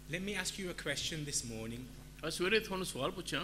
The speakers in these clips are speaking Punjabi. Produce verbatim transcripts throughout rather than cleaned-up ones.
Let me ask you a question this morning. ਅੱਜ ਸਵੇਰੇ ਤੁਹਾਨੂੰ ਸਵਾਲ ਪੁੱਛਾਂ,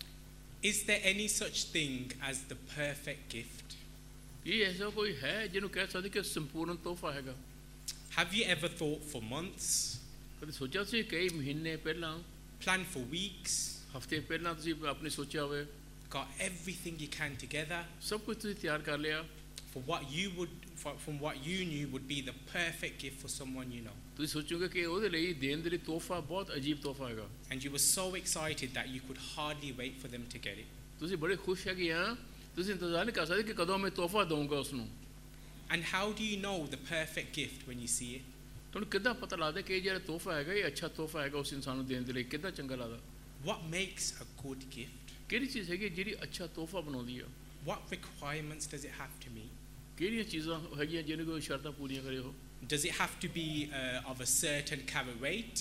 Is there any such thing as the perfect gift? ਕੀ ਐਸਾ ਕੋਈ ਹੈ ਜਿਹਨੂੰ ਕਹਿ ਸਕਦੇ ਕਿ ਸੰਪੂਰਨ ਤੋਹਫਾ ਹੈਗਾ? Have you ever thought for months, ਕਦੇ ਸੋਚਿਆ ਸੀ ਕਈ ਮਹੀਨੇ ਪਹਿਲਾਂ, planned for weeks, ਹਫ਼ਤੇ ਪਹਿਲਾਂ ਤੁਸੀਂ ਆਪਣੇ ਸੋਚਿਆ ਹੋਵੇ, got everything you can together ਸਭ ਕੁਝ ਤੁਸੀਂ ਤਿਆਰ ਕਰ ਲਿਆ for what you would, for, from what you knew would be the perfect gift for someone you know? ਤੁਸੀਂ ਸੋਚੋਗੇ ਕਿ ਉਹਦੇ ਲਈ ਦੇਣ ਦੇ ਲਈ ਤੋਹਫਾ ਬਹੁਤ ਅਜੀਬ ਤੋਹਫਾ ਹੈਗਾ, And you were so excited that you could hardly wait for them to get it. ਤੁਸੀਂ ਬੜੇ ਖੁਸ਼ ਹੈਗੇ ਆ, ਤੁਸੀਂ ਇੰਤਜ਼ਾਰ ਨਹੀਂ ਕਰ ਸਕਦੇ ਕਿ ਕਦੋਂ ਮੈਂ ਤੋਹਫਾ ਦਊਂਗਾ ਉਸ ਨੂੰ। And how do you know the perfect gift when you see it? ਤੁਹਾਨੂੰ ਕਿੱਦਾਂ ਪਤਾ ਲੱਗਦਾ ਕਿ ਇਹ ਜਿਹੜਾ ਤੋਹਫਾ ਹੈਗਾ ਇਹ ਅੱਛਾ ਤੋਹਫਾ ਹੈਗਾ ਉਸ ਇਨਸਾਨ ਨੂੰ ਦੇਣ ਦੇ ਲਈ? ਕਿੱਦਾਂ ਚੰਗਾ ਲੱਗਦਾ? What makes a good gift? ਕਿਹੜੀ ਚੀਜ਼ ਹੈਗੀ ਜਿਹੜੀ ਅੱਛਾ ਤੋਹਫਾ ਬਣਾਉਂਦੀ ਆ? What requirements does it have to meet? ਕਿਹੜੀਆਂ ਚੀਜ਼ਾਂ ਹੈਗੀਆਂ ਜਿਹਨੂੰ ਕੋਈ ਸ਼ਰਤਾਂ ਪੂਰੀਆਂ ਕਰੇ ਹੋ? Does it have to be uh, of a certain carat weight?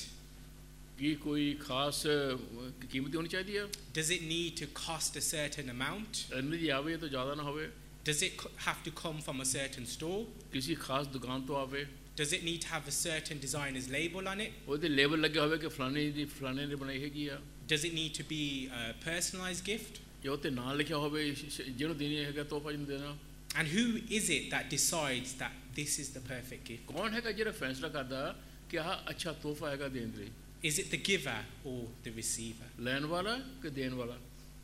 ਕੀ ਕੋਈ ਖਾਸ ਕੀਮਤ ਹੋਣੀ ਚਾਹੀਦੀ ਆ? Does it need to cost a certain amount? ਇੰਨੀ ਦੀ ਆਵੇ ਤਾਂ ਜ਼ਿਆਦਾ ਨਾ ਹੋਵੇ। Does it co- have to come from a certain store? ਕਿਸੇ ਖਾਸ ਦੁਕਾਨ ਤੋਂ ਆਵੇ। Does it need to have a certain designer's label on it? ਉਹਦੇ ਲੇਬਲ ਲੱਗਿਆ ਹੋਵੇ ਕਿ ਫਲਾਣੇ ਦੀ ਫਲਾਣੇ ਨੇ ਬਣਾਈ ਹੈਗੀ ਆ। Does it need to be a personalized gift? ਜੇ ਉੱਤੇ ਨਾਂ ਲਿਖਿਆ ਹੋਵੇ ਜਿਹਨੂੰ ਦੇਣੀ ਹੈਗਾ ਤੋਹਫਾ ਜਿਹਨੂੰ ਦੇਣਾ। And who is it that decides that this is the perfect gift? ਕੌਣ ਹੈਗਾ ਜਿਹੜਾ ਫੈਸਲਾ ਕਰਦਾ ਕਿ ਆਹ ਅੱਛਾ ਤੋਹਫਾ ਹੈਗਾ ਦੇਣ ਦੇ ਲਈ? Is it the giver or the receiver? ਲੈਣ ਵਾਲਾ ਕਿ ਦੇਣ ਵਾਲਾ?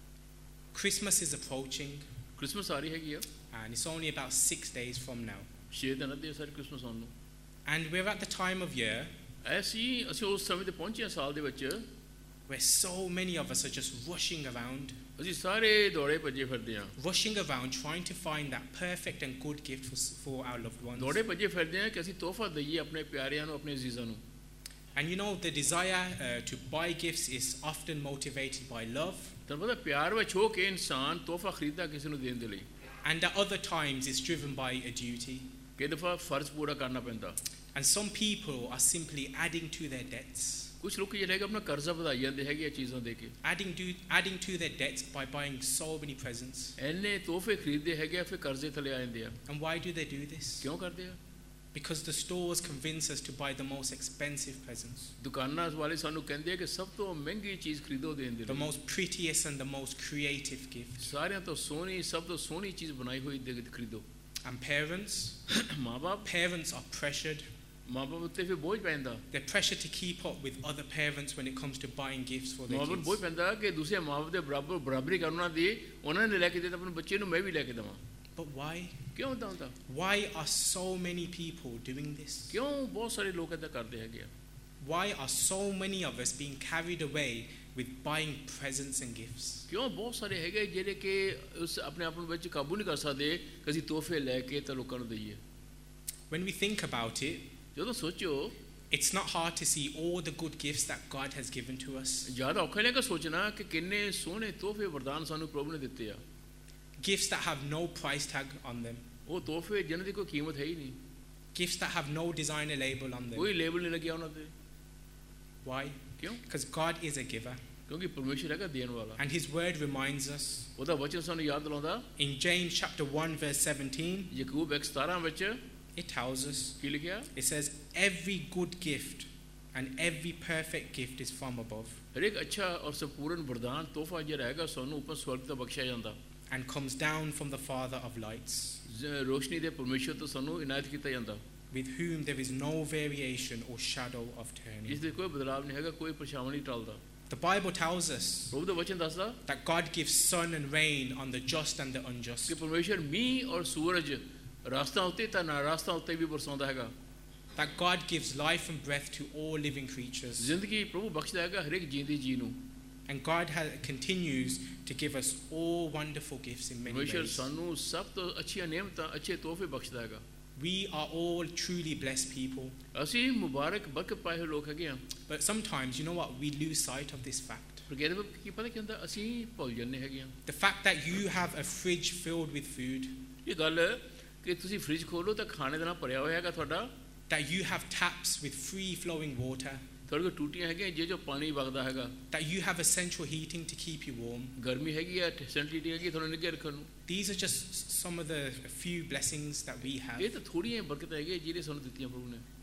Christmas is approaching, ਕ੍ਰਿਸਮਸ ਆ ਰਹੀ ਹੈਗੀ ਆ, and it's only about six days from now. ਛੇ ਦਿਨ ਅੱਧੇ ਸਾਰੇ ਕ੍ਰਿਸਮਸ ਆਉਣ ਨੂੰ। And we're at the time of year ਐਸੀ ਅਸੀਂ ਉਸ ਸਮੇਂ ਤੇ ਪਹੁੰਚੇ ਹਾਂ ਸਾਲ ਦੇ ਵਿੱਚ, where so many of us are just rushing around, ਅਸੀਂ ਸਾਰੇ ਦੌੜੇ ਭੱਜੇ ਫਿਰਦੇ ਹਾਂ। rushing around trying to find that perfect and good gift for, for our loved ones. ਦੌੜੇ ਭੱਜੇ ਫਿਰਦੇ ਹਾਂ ਕਿ ਅਸੀਂ ਤੋਹਫਾ ਦਈਏ ਆਪਣੇ ਪਿਆਰਿਆਂ ਨੂੰ, ਆਪਣੇ ਅਜ਼ੀਜ਼ਾਂ ਨੂੰ। And you know, the desire uh, to buy gifts is often motivated by love, ਤੁਹਾਨੂੰ ਪਤਾ ਪਿਆਰ ਵਿੱਚ ਹੋ ਕੇ ਇਨਸਾਨ ਤੋਹਫਾ ਖਰੀਦਦਾ ਕਿਸੇ ਨੂੰ ਦੇਣ ਦੇ ਲਈ, and at other times it's driven by a duty. ਕਈ ਦਫਾ ਫਰਜ਼ ਪੂਰਾ ਕਰਨਾ ਪੈਂਦਾ। And some people are simply adding to their debts, ਕੁਝ ਲੋਕ ਜਿਹੜੇ ਹੈਗੇ ਆਪਣਾ ਕਰਜ਼ਾ ਵਧਾਈ ਜਾਂਦੇ ਹੈਗੇ ਇਹ ਚੀਜ਼ਾਂ ਦੇ ਕੇ, adding to, adding to their debts by buying so many presents. ਇੰਨੇ ਤੋਹਫੇ ਖਰੀਦਦੇ ਹੈਗੇ ਆ, ਫਿਰ ਕਰਜ਼ੇ ਥੱਲੇ ਆ ਜਾਂਦੇ ਆ। And why do they do this? ਕਿਉਂ ਕਰਦੇ ਆ? Because the stores convince us to buy the most expensive presents, ਦੁਕਾਨਾਂ ਵਾਲੇ ਸਾਨੂੰ ਕਹਿੰਦੇ ਆ ਕਿ ਸਭ ਤੋਂ ਮਹਿੰਗੀ ਚੀਜ਼ ਖਰੀਦੋ ਦੇਣ ਦੇ the ਲਈ, most prettiest and the most creative gift. ਸਾਰਿਆਂ ਤੋਂ ਸੋਹਣੀ, ਸਭ ਤੋਂ ਸੋਹਣੀ ਚੀਜ਼ ਬਣਾਈ ਹੋਈ ਦੇ ਖਰੀਦੋ। And parents, ਮਾਂ ਬਾਪ parents are pressured. ਮਾਂ ਬਾਪ ਉੱਤੇ ਫਿਰ ਬੋਝ ਪੈਂਦਾ। They're pressured to keep up with other parents when it comes to buying gifts for their ਮਾਂ ਬਾਪ kids. ਬੋਝ ਪੈਂਦਾ ਕਿ ਦੂਸਰੇ ਮਾਂ ਬਾਪ ਦੇ ਬਰਾਬਰ ਬਰਾਬਰੀ ਕਰਨਾ ਦੀ, ਉਹਨਾਂ ਨੇ ਲੈ ਕੇ ਦਿੱਤਾ ਆਪਣੇ ਬੱਚੇ ਨੂੰ, ਮੈਂ ਵੀ ਲੈ ਕੇ ਦੇਵਾਂ। But why? ਕਿਉਂ ਹੁੰਦਾ ਹੁੰਦਾ? Why are so many people doing this? ਕਿਉਂ ਬਹੁਤ ਸਾਰੇ ਲੋਕ ਏਦਾਂ ਕਰਦੇ ਹੈਗੇ ਆ? Why are so many of us being carried away with buying presents and gifts? ਕਿਉਂ ਬਹੁਤ ਸਾਰੇ ਹੈਗੇ ਜਿਹੜੇ ਕਿ ਉਸ ਆਪਣੇ ਆਪ ਨੂੰ ਵਿੱਚ ਕਾਬੂ ਨਹੀਂ ਕਰ ਸਕਦੇ ਕਿ ਅਸੀਂ ਤੋਹਫੇ ਲੈ ਕੇ ਤਾਂ ਲੋਕਾਂ ਨੂੰ ਦਈਏ। When we think about it, ਜਦੋਂ ਸੋਚੋ, it's not hard to see all the good gifts that God has given to us. ਜ਼ਿਆਦਾ ਔਖਾ ਨਹੀਂ ਕਿ ਸੋਚਣਾ ਕਿ ਕਿੰਨੇ ਸੋਹਣੇ ਤੋਹਫੇ ਵਰਦਾਨ ਸਾਨੂੰ ਪ੍ਰਭੂ ਨੇ ਦਿੱਤੇ ਆ। Gifts that have no price tag on them. ਉਹ ਤੋਹਫੇ ਜਿਨ੍ਹਾਂ ਦੀ ਕੋਈ ਕੀਮਤ ਹੈ ਹੀ ਨਹੀਂ, Gifts that have no designer label on them. ਕੋਈ ਲੇਬਲ ਨਹੀਂ ਲੱਗਿਆ ਉਹਨਾਂ ਤੇ। Why? ਕਿਉਂ? Because God is a giver. ਕਿਉਂਕਿ ਪਰਮੇਸ਼ਰ ਹੈਗਾ ਦੇਣ ਵਾਲਾ। And His word reminds us ਉਹਦਾ ਵਚਨ ਸਾਨੂੰ ਯਾਦ ਦਿਲਾਉਂਦਾ। in James chapter one verse seventeen, Yakub ਇੱਕ ਸਤਾਰਾਂ ਵਿੱਚ it tells us, ਕੀ ਲਿਖਿਆ? it says, every good gift and every perfect gift is from above ਹਰੇਕ ਅੱਛਾ ਔਰ ਸੰਪੂਰਨ ਵਰਦਾਨ ਤੋਹਫਾ ਜਿਹੜਾ ਹੈਗਾ ਸਾਨੂੰ ਉੱਪਰ ਸਵਰਗ ਤੋਂ ਬਖਸ਼ਿਆ ਜਾਂਦਾ, and comes down from the Father of lights, ਰੋਸ਼ਨੀ ਦੇ ਪਰਮੇਸ਼ਰ ਤੋਂ ਸਾਨੂੰ ਇਨਾਇਤ ਕੀਤਾ ਜਾਂਦਾ, with whom there is no variation or shadow of turning. ਜਿਸ ਦੇ ਕੋਈ ਬਦਲਾਵ ਨਹੀਂ ਹੈਗਾ, ਕੋਈ ਪਰਛਾਵਾਂ ਨਹੀਂ ਟਲਦਾ। The Bible tells us ਪ੍ਰਭੂ ਦਾ ਵਚਨ ਦੱਸਦਾ that God gives sun and rain on the just and the unjust. ਕਿ ਪਰਮੇਸ਼ਰ ਮੀਂਹ ਔਰ ਸੂਰਜ ਰਾਸਤਾਂ ਉੱਤੇ ਤਾਂ ਨਾ ਰਾਸਤਾਂ ਉੱਤੇ ਵੀ ਬਰਸਾਉਂਦਾ ਹੈਗਾ। That God gives life and breath to all living creatures. ਜ਼ਿੰਦਗੀ ਪ੍ਰਭੂ ਬਖਸ਼ਦਾ ਹੈਗਾ ਹਰੇਕ ਜੀਂਦੀ ਜੀ ਨੂੰ। And God has, continues to give us all wonderful gifts in many ਪਰਮੇਸ਼ਰ ways. ਸਾਨੂੰ ਸਭ ਤੋਂ ਅੱਛੀਆਂ ਨਿਯਮਤਾਂ, ਅੱਛੇ ਤੋਹਫੇ ਬਖਸ਼ਦਾ ਹੈਗਾ। We are all truly blessed people. ਅਸੀਂ ਮੁਬਾਰਕ ਬਰਕਤ ਪਾਏ ਹੋਏ ਲੋਕ ਹੈਗੇ ਆ। But sometimes, you know what, we lose sight of this fact. ਪਰ ਕਹਿੰਦੇ ਕੀ ਪਤਾ ਕੀ ਹੁੰਦਾ, ਅਸੀਂ ਭੁੱਲ ਜਾਂਦੇ ਹੈਗੇ ਆ। The fact that you have a fridge filled with food, ਇਹ ਗੱਲ ਕਿ ਤੁਸੀਂ ਫ੍ਰਿਜ ਖੋਲੋ ਤਾਂ ਖਾਣੇ ਦੇ ਨਾਲ ਭਰਿਆ ਹੋਇਆ ਹੈਗਾ ਤੁਹਾਡਾ, that you have taps with free flowing water, ਤੁਹਾਡੇ ਕੋਲ ਟੂਟੀਆਂ ਹੈਗੀਆਂ ਜੇ ਜੋ ਪਾਣੀ ਵਗਦਾ ਹੈਗਾ, that you have essential heating to keep you warm. ਗਰਮੀ ਹੈਗੀ ਆ, ਸੈਂਟੀਟੀ ਹੈਗੀ ਤੁਹਾਨੂੰ ਨਿੱਘੇ ਰੱਖਣ ਨੂੰ। These are just some of the few blessings that we have. ਇਹ ਤਾਂ ਥੋੜੀਆਂ ਬਰਕਤਾਂ ਹੈਗੀਆਂ ਜਿਹੜੇ ਸਾਨੂੰ ਦਿੱਤੀਆਂ ਪ੍ਰਭੂ ਨੇ।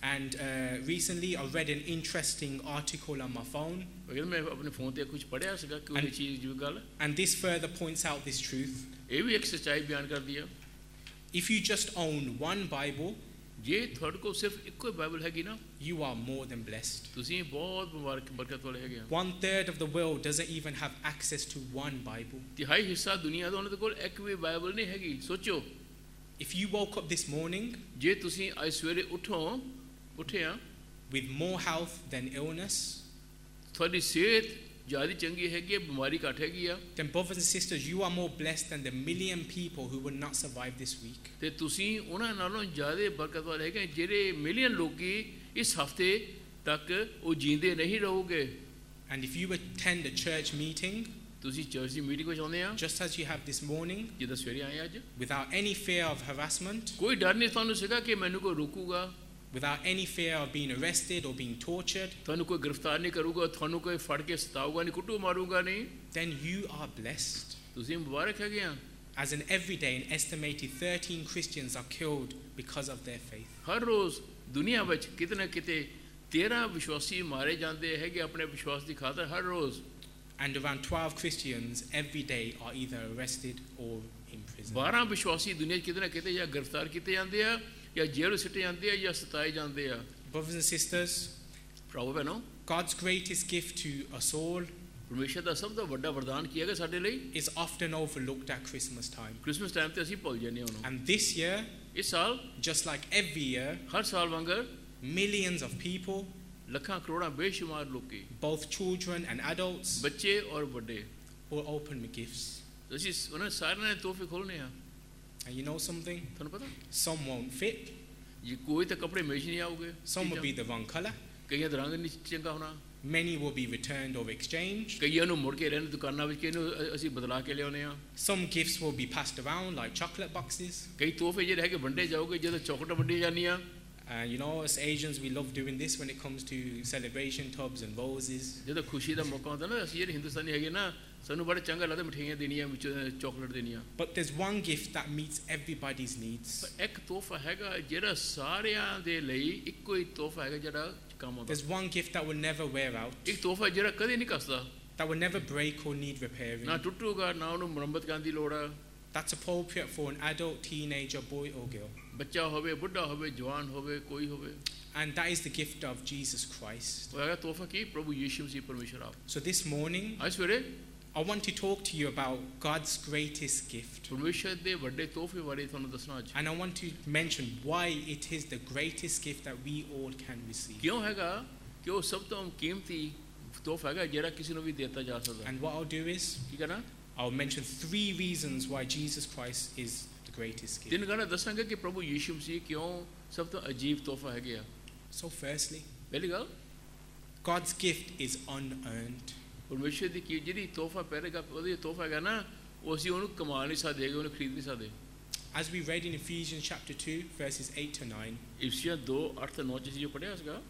And uh, recently I read an interesting article on my phone, ਅਗਰ ਮੈਂ ਆਪਣੇ ਫੋਨ ਤੇ ਕੁਝ ਪੜ੍ਹਿਆ ਸੀਗਾ ਕਿ ਉਹ ਚੀਜ਼ ਜੋ ਗੱਲ and this further points out this truth. ਇਹ ਵੀ ਇੱਕ ਸੱਚਾਈ ਬਿਆਨ ਕਰਦੀ ਆ If you just own one Bible, ਜੇ ਤੁਹਾਡੇ ਕੋਲ ਸਿਰਫ ਇੱਕੋ ਹੀ ਬਾਈਬਲ ਹੈਗੀ ਨਾ you are more than blessed. ਤੁਸੀਂ ਬਹੁਤ ਮੁਬਾਰਕ ਬਰਕਤ ਵਾਲੇ ਹੈਗੇ ਆ One third of the world doesn't even have access to one Bible. ਤਿਹਾਈ ਹਿੱਸਾ ਦੁਨੀਆ ਦਾ ਉਹਨਾਂ ਦੇ ਕੋਲ ਇੱਕ ਵੀ ਬਾਈਬਲ ਨਹੀਂ ਹੈਗੀ ਸੋਚੋ If you woke up this morning ਜੇ ਤੁਸੀਂ ਅੱਜ ਸਵੇਰੇ ਉਠੋ ਉੱਠੇ ਆ with more health than illness, ਤੁਹਾਡੀ ਸਿਹਤ ਜ਼ਿਆਦਾ ਚੰਗੀ ਹੈਗੀ ਹੈ ਬਿਮਾਰੀ ਘੱਟ ਹੈਗੀ ਆ then brothers and sisters, you are more blessed than the million people who will not survive this week. ਤੇ ਤੁਸੀਂ ਉਹਨਾਂ ਨਾਲੋਂ ਜ਼ਿਆਦਾ ਬਰਕਤ ਵਾਲੇ ਹੈਗੇ ਜਿਹੜੇ ਮਿਲੀਅਨ ਲੋਕੀ ਇਸ ਹਫਤੇ ਤੱਕ ਉਹ ਜੀਂਦੇ ਨਹੀਂ ਰਹੋਗੇ And if you attend a church meeting, ਤੁਸੀਂ ਚਰਚ ਦੀ ਮੀਟਿੰਗ ਵਿੱਚ ਆਉਂਦੇ ਆ just as you have this morning, ਜਿੱਦਾਂ ਸਵੇਰੇ ਆਏ ਅੱਜ without any fear of harassment, ਕੋਈ ਡਰ ਨਹੀਂ ਤੁਹਾਨੂੰ ਸੀਗਾ ਕਿ ਮੈਨੂੰ ਕੋਈ ਰੋਕੂਗਾ without any fear of being arrested or being tortured, ਤੁਹਾਨੂੰ ਕੋਈ ਗ੍ਰਿਫਤਾਰ ਨਹੀਂ ਕਰੂਗਾ ਤੁਹਾਨੂੰ ਕੋਈ ਫੜ ਕੇ ਸਤਾਊਗਾ ਨਹੀਂ ਕੁੱਟੂ ਮਾਰੂਗਾ ਨਹੀਂ then you are blessed. ਤੁਸੀਂ ਮੁਬਾਰਕ ਹੈਗੇ ਆ As an everyday, an estimated thirteen Christians are killed because of their faith. ਹਰ ਰੋਜ਼ ਦੁਨੀਆ ਵਿੱਚ ਕਿਤੇ ਨਾ ਕਿਤੇ ਤੇਰਾਂ ਵਿਸ਼ਵਾਸੀ ਮਾਰੇ ਜਾਂਦੇ ਹੈਗੇ ਆਪਣੇ ਵਿਸ਼ਵਾਸ ਦੀ ਖਾਤਰ ਹਰ ਰੋਜ਼ And around twelve Christians every day are either arrested or in prison. ਬਾਰਾਂ ਵਿਸ਼ਵਾਸੀ ਦੁਨੀਆ 'ਚ ਕਿਤੇ ਨਾ ਕਿਤੇ ਜਾਂ ਗ੍ਰਿਫਤਾਰ ਕੀਤੇ ਜਾਂਦੇ ਆ ਜਾਂ ਜੇਲ੍ਹ ਸਿੱਟੇ ਜਾਂਦੇ ਆ ਜਾਂ ਸਤਾਏ ਜਾਂਦੇ ਆ Brothers and sisters, ਭਰਾਵੋ ਭੈਣੋ God's greatest gift to us all ਪਰਮੇਸ਼ਰ ਦਾ ਸਭ ਤੋਂ ਵੱਡਾ ਵਰਦਾਨ ਕੀ ਹੈਗਾ ਸਾਡੇ ਲਈ is often overlooked at Christmas time. Christmas time ਤੇ ਅਸੀਂ ਭੁੱਲ ਜਾਂਦੇ ਹਾਂ ਉਹਨੂੰ And this year, ਇਸ ਸਾਲ just like every year, ਹਰ ਸਾਲ ਵਾਂਗਰ millions of people, ਲੱਖਾਂ ਕਰੋੜਾਂ ਬੇਸ਼ੁਮਾਰ ਲੋਕੀ both children and adults, ਬੱਚੇ ਔਰ ਵੱਡੇ will open with gifts. ਅਸੀਂ ਉਹਨਾਂ ਸਾਰਿਆਂ ਨੇ ਤੋਹਫੇ ਖੋਲ੍ਹਣੇ ਆ And you know something? ਤੁਹਾਨੂੰ ਪਤਾ Some won't fit, ਜੀ ਕੋਈ ਤਾਂ ਕੱਪੜੇ ਮੇਚ ਨਹੀਂ ਆਉਗੇ some will be the wrong color, ਕਈਆਂ ਦਾ ਰੰਗ ਨਹੀਂ ਚੰਗਾ ਹੋਣਾ many will be returned or exchanged, ਕਈਆਂ ਨੂੰ ਮੁੜ ਕੇ ਰਹਿਣ ਦੁਕਾਨਾਂ ਵਿੱਚ ਕਿਹਨੂੰ ਅਸੀਂ ਬਦਲਾ ਕੇ ਲਿਆਉਂਦੇ ਆ some gifts will be passed around like chocolate boxes. ਕਈ ਤੋਹਫੇ ਜਿਹੜੇ ਹੈਗੇ ਵੰਡੇ ਜਾਓਗੇ ਜਦੋਂ ਚੌਕਲੇਟ ਵੰਡੀਆਂ ਜਾਂਦੀਆਂ And you know, as Asians, we love doing this when it comes to celebration tubs and roses. ਜਦੋਂ ਖੁਸ਼ੀ ਦਾ ਮੌਕਾ ਹੁੰਦਾ ਨਾ ਅਸੀਂ ਜਿਹੜੇ ਹਿੰਦੁਸਤਾਨੀ ਹੈਗੇ ਨਾ ਸਾਨੂੰ ਬੜਾ ਚੰਗਾ ਲੱਗਦਾ ਮਠਿਆਈਆਂ ਦੇਣੀਆਂ ਵਿੱਚ ਚਾਕਲੇਟ ਦੇਣੀਆਂ But there's one gift that meets everybody's needs. ਪਰ ਇੱਕ ਤੋਹਫਾ ਹੈਗਾ ਜਿਹੜਾ ਸਾਰਿਆਂ ਦੇ ਲਈ ਇੱਕੋ ਹੀ ਤੋਹਫਾ ਹੈਗਾ ਜਿਹੜਾ ਕੰਮ ਆਉਂਦਾ There's one gift that will never wear out, ਇੱਕ ਤੋਹਫਾ ਜਿਹੜਾ ਕਦੇ ਨਹੀਂ ਕੱਸਦਾ that will never break or need repairing. ਨਾ ਟੁੱਟੂਗਾ ਨਾ ਉਹਨੂੰ ਮੁਰੰਮਤ ਕਰਨ ਦੀ ਲੋੜ ਆ That's appropriate for an adult, teenager, boy or girl. ਬੱਚਾ ਹੋਵੇ ਬੁੱਢਾ ਹੋਵੇ ਜਵਾਨ ਹੋਵੇ ਕੋਈ ਹੋਵੇ And that is the gift of Jesus Christ. ਉਹ ਹੈਗਾ ਤੋਹਫਾ ਕੀ ਪ੍ਰਭੂ ਯੀਸ਼ੂ ਮਸੀਹ ਪਰਮੇਸ਼ਰ ਆਪ So this morning, ਅੱਜ ਸਵੇਰੇ I want to talk to you about God's greatest gift. ਪਰਮੇਸ਼ਰ ਦੇ ਵੱਡੇ ਤੋਹਫੇ ਬਾਰੇ ਤੁਹਾਨੂੰ ਦੱਸਣਾ ਅੱਜ And I want to mention why it is the greatest gift that we all can receive. ਕਿਉਂ ਹੈਗਾ ਕਿ ਉਹ ਸਭ ਤੋਂ ਕੀਮਤੀ ਤੋਹਫਾ ਹੈਗਾ ਜਿਹੜਾ ਕਿਸੇ ਨੂੰ ਵੀ ਦਿੱਤਾ ਜਾ ਸਕਦਾ And what I'll do is, ਕੀ ਕਰਨਾ I'll mention three reasons why Jesus Christ is the greatest gift. ਤਿੰਨ ਗੱਲਾਂ ਦੱਸਾਂਗੇ ਕਿ ਪ੍ਰਭੂ ਯੀਸ਼ੂ ਮਸੀਹ ਕਿਉਂ ਸਭ ਤੋਂ ਅਜੀਬ ਤੋਹਫਾ ਹੈਗੇ ਆ So firstly, ਪਹਿਲੀ ਗੱਲ God's gift is unearned. ਪਰਮੇਸ਼ਰ ਦੀ ਕੀ ਜਿਹੜੀ ਤੋਹਫਾ ਪਹਿਲੇਗਾ ਉਹਦੀ ਤੋਹਫਾ ਹੈਗਾ ਨਾ ਉਹ ਅਸੀਂ ਉਹਨੂੰ ਕਮਾ ਨਹੀਂ ਸਕਦੇ ਹੈਗੇ ਉਹਨੂੰ ਖਰੀਦ ਨਹੀਂ ਸਕਦੇ As we read in Ephesians chapter two, verses eight to nine, ਇਫਸੀਆਂ ਦੋ ਅੱਠ ਤੇ ਨੌ ਚ ਜੋ ਪੜਿਆ ਸੀਗਾ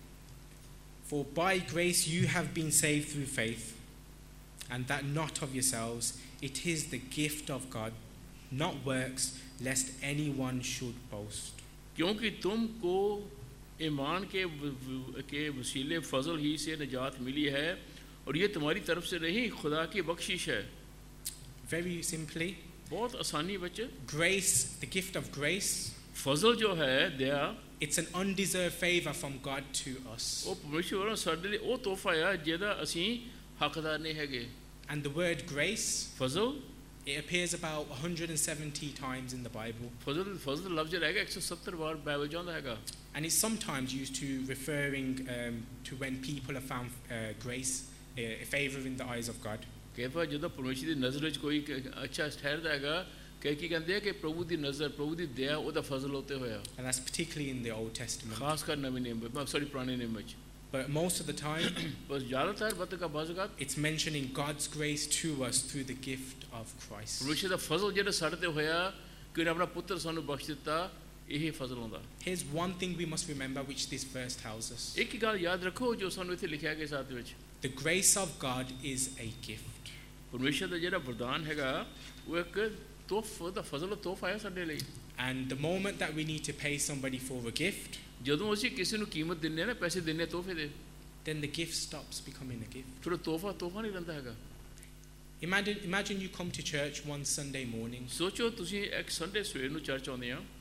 For by grace you have been saved through faith, and that not of yourselves, it is the gift of God, not works, lest anyone should boast. क्योंकि तुमको ईमान के के वसीले फजल ही से निजात मिली है और ये तुम्हारी तरफ से नहीं खुदा की बख्शिश है Very simply, बहुत आसानी बच्चे grace, the gift of grace, फजल जो है दया it's an undeserved favor from God to us. ਉਹ ਪਰਮੇਸ਼ਰ ਵੱਲੋਂ ਸਾਡੇ ਲਈ ਉਹ ਤੋਹਫਾ ਆ ਜਿਹਦਾ ਅਸੀਂ ਹੱਕਦਾਰ ਨਹੀਂ ਹੈਗੇ And the word grace, Fazal it appears about one hundred seventy times in the Bible. ਫਜ਼ਲ ਫਜ਼ਲ ਲਫ਼ਜ਼ ਜਿਹੜਾ ਹੈਗਾ ਇੱਕ ਸੌ ਸੱਤਰ ਵਾਰ ਬਾਈਬਲ 'ਚ ਆਉਂਦਾ ਹੈਗਾ And it's sometimes used to referring um, to when people have found uh, grace, uh, favor in the eyes of God. ਕਈ ਵਾਰ ਜਦੋਂ ਪਰਮੇਸ਼ਰ ਦੀ ਨਜ਼ਰ ਵਿੱਚ ਕੋਈ ਅੱਛਾ ਠਹਿਰਦਾ ਹੈਗਾ ਕਈ ਕੀ ਕਹਿੰਦੇ ਆ ਕਿ ਪ੍ਰਭੂ ਦੀ ਨਜ਼ਰ ਪ੍ਰਭੂ ਦੀ ਦਇਆ ਉਹਦਾ ਫਜ਼ਲ ਉੱਤੇ ਹੋਇਆ And that's particularly in the Old Testament. ਖਾਸ ਕਰ ਨਵੇਂ ਨਿਯਮ ਸੌਰੀ ਪੁਰਾਣੇ ਨਿਯਮ ਵਿੱਚ But most of the time, ਬਸ ਜ਼ਿਆਦਾਤਰ ਵਕਤ ਕਾ ਬਾਜ਼ੂਕਾਤ it's mentioning God's grace to us through the gift of Christ. ਪਰਮੇਸ਼ਰ ਦਾ ਫਜ਼ਲ ਜਿਹੜਾ ਸਾਡੇ ਤੇ ਹੋਇਆ ਕਿ ਉਹਨੇ ਆਪਣਾ ਪੁੱਤਰ ਸਾਨੂੰ ਬਖਸ਼ ਦਿੱਤਾ ਇਹ ਫਜ਼ਲ ਹੁੰਦਾ Here's one thing we must remember which this verse tells us. ਇੱਕ ਗੱਲ ਯਾਦ ਰੱਖੋ ਜੋ ਸਾਨੂੰ ਇੱਥੇ ਲਿਖਿਆ ਗਿਆ ਸਾਥ ਵਿੱਚ The grace of God is a gift. ਪਰਮੇਸ਼ਰ ਦਾ ਜਿਹੜਾ ਵਰਦਾਨ ਹੈਗਾ ਉਹ ਇੱਕ ਤੋਹਫਾ ਦਾ ਫਜ਼ਲ ਤੋਹਫਾ ਹੈ ਸਾਡੇ ਲਈ And the moment that we need to pay somebody for a gift, ਜਦੋਂ ਅਸੀਂ ਕਿਸੇ ਨੂੰ ਕੀਮਤ ਦਿੰਦੇ ਆ ਨਾ, ਪੈਸੇ ਦਿੰਦੇ ਤੋਹਫੇ ਦੇ, then the gift stops becoming a gift. ਫਿਰ ਉਹ ਤੋਹਫਾ ਤੋਹਫਾ ਨਹੀਂ ਰਹਿੰਦਾ ਹੈਗਾ। Imagine, imagine you come to church one Sunday morning ਸੋਚੋ ਤੁਸੀਂ ਇੱਕ ਸੰਡੇ ਸਵੇਰ ਨੂੰ ਚਰਚ ਆਉਂਦੇ ਆ,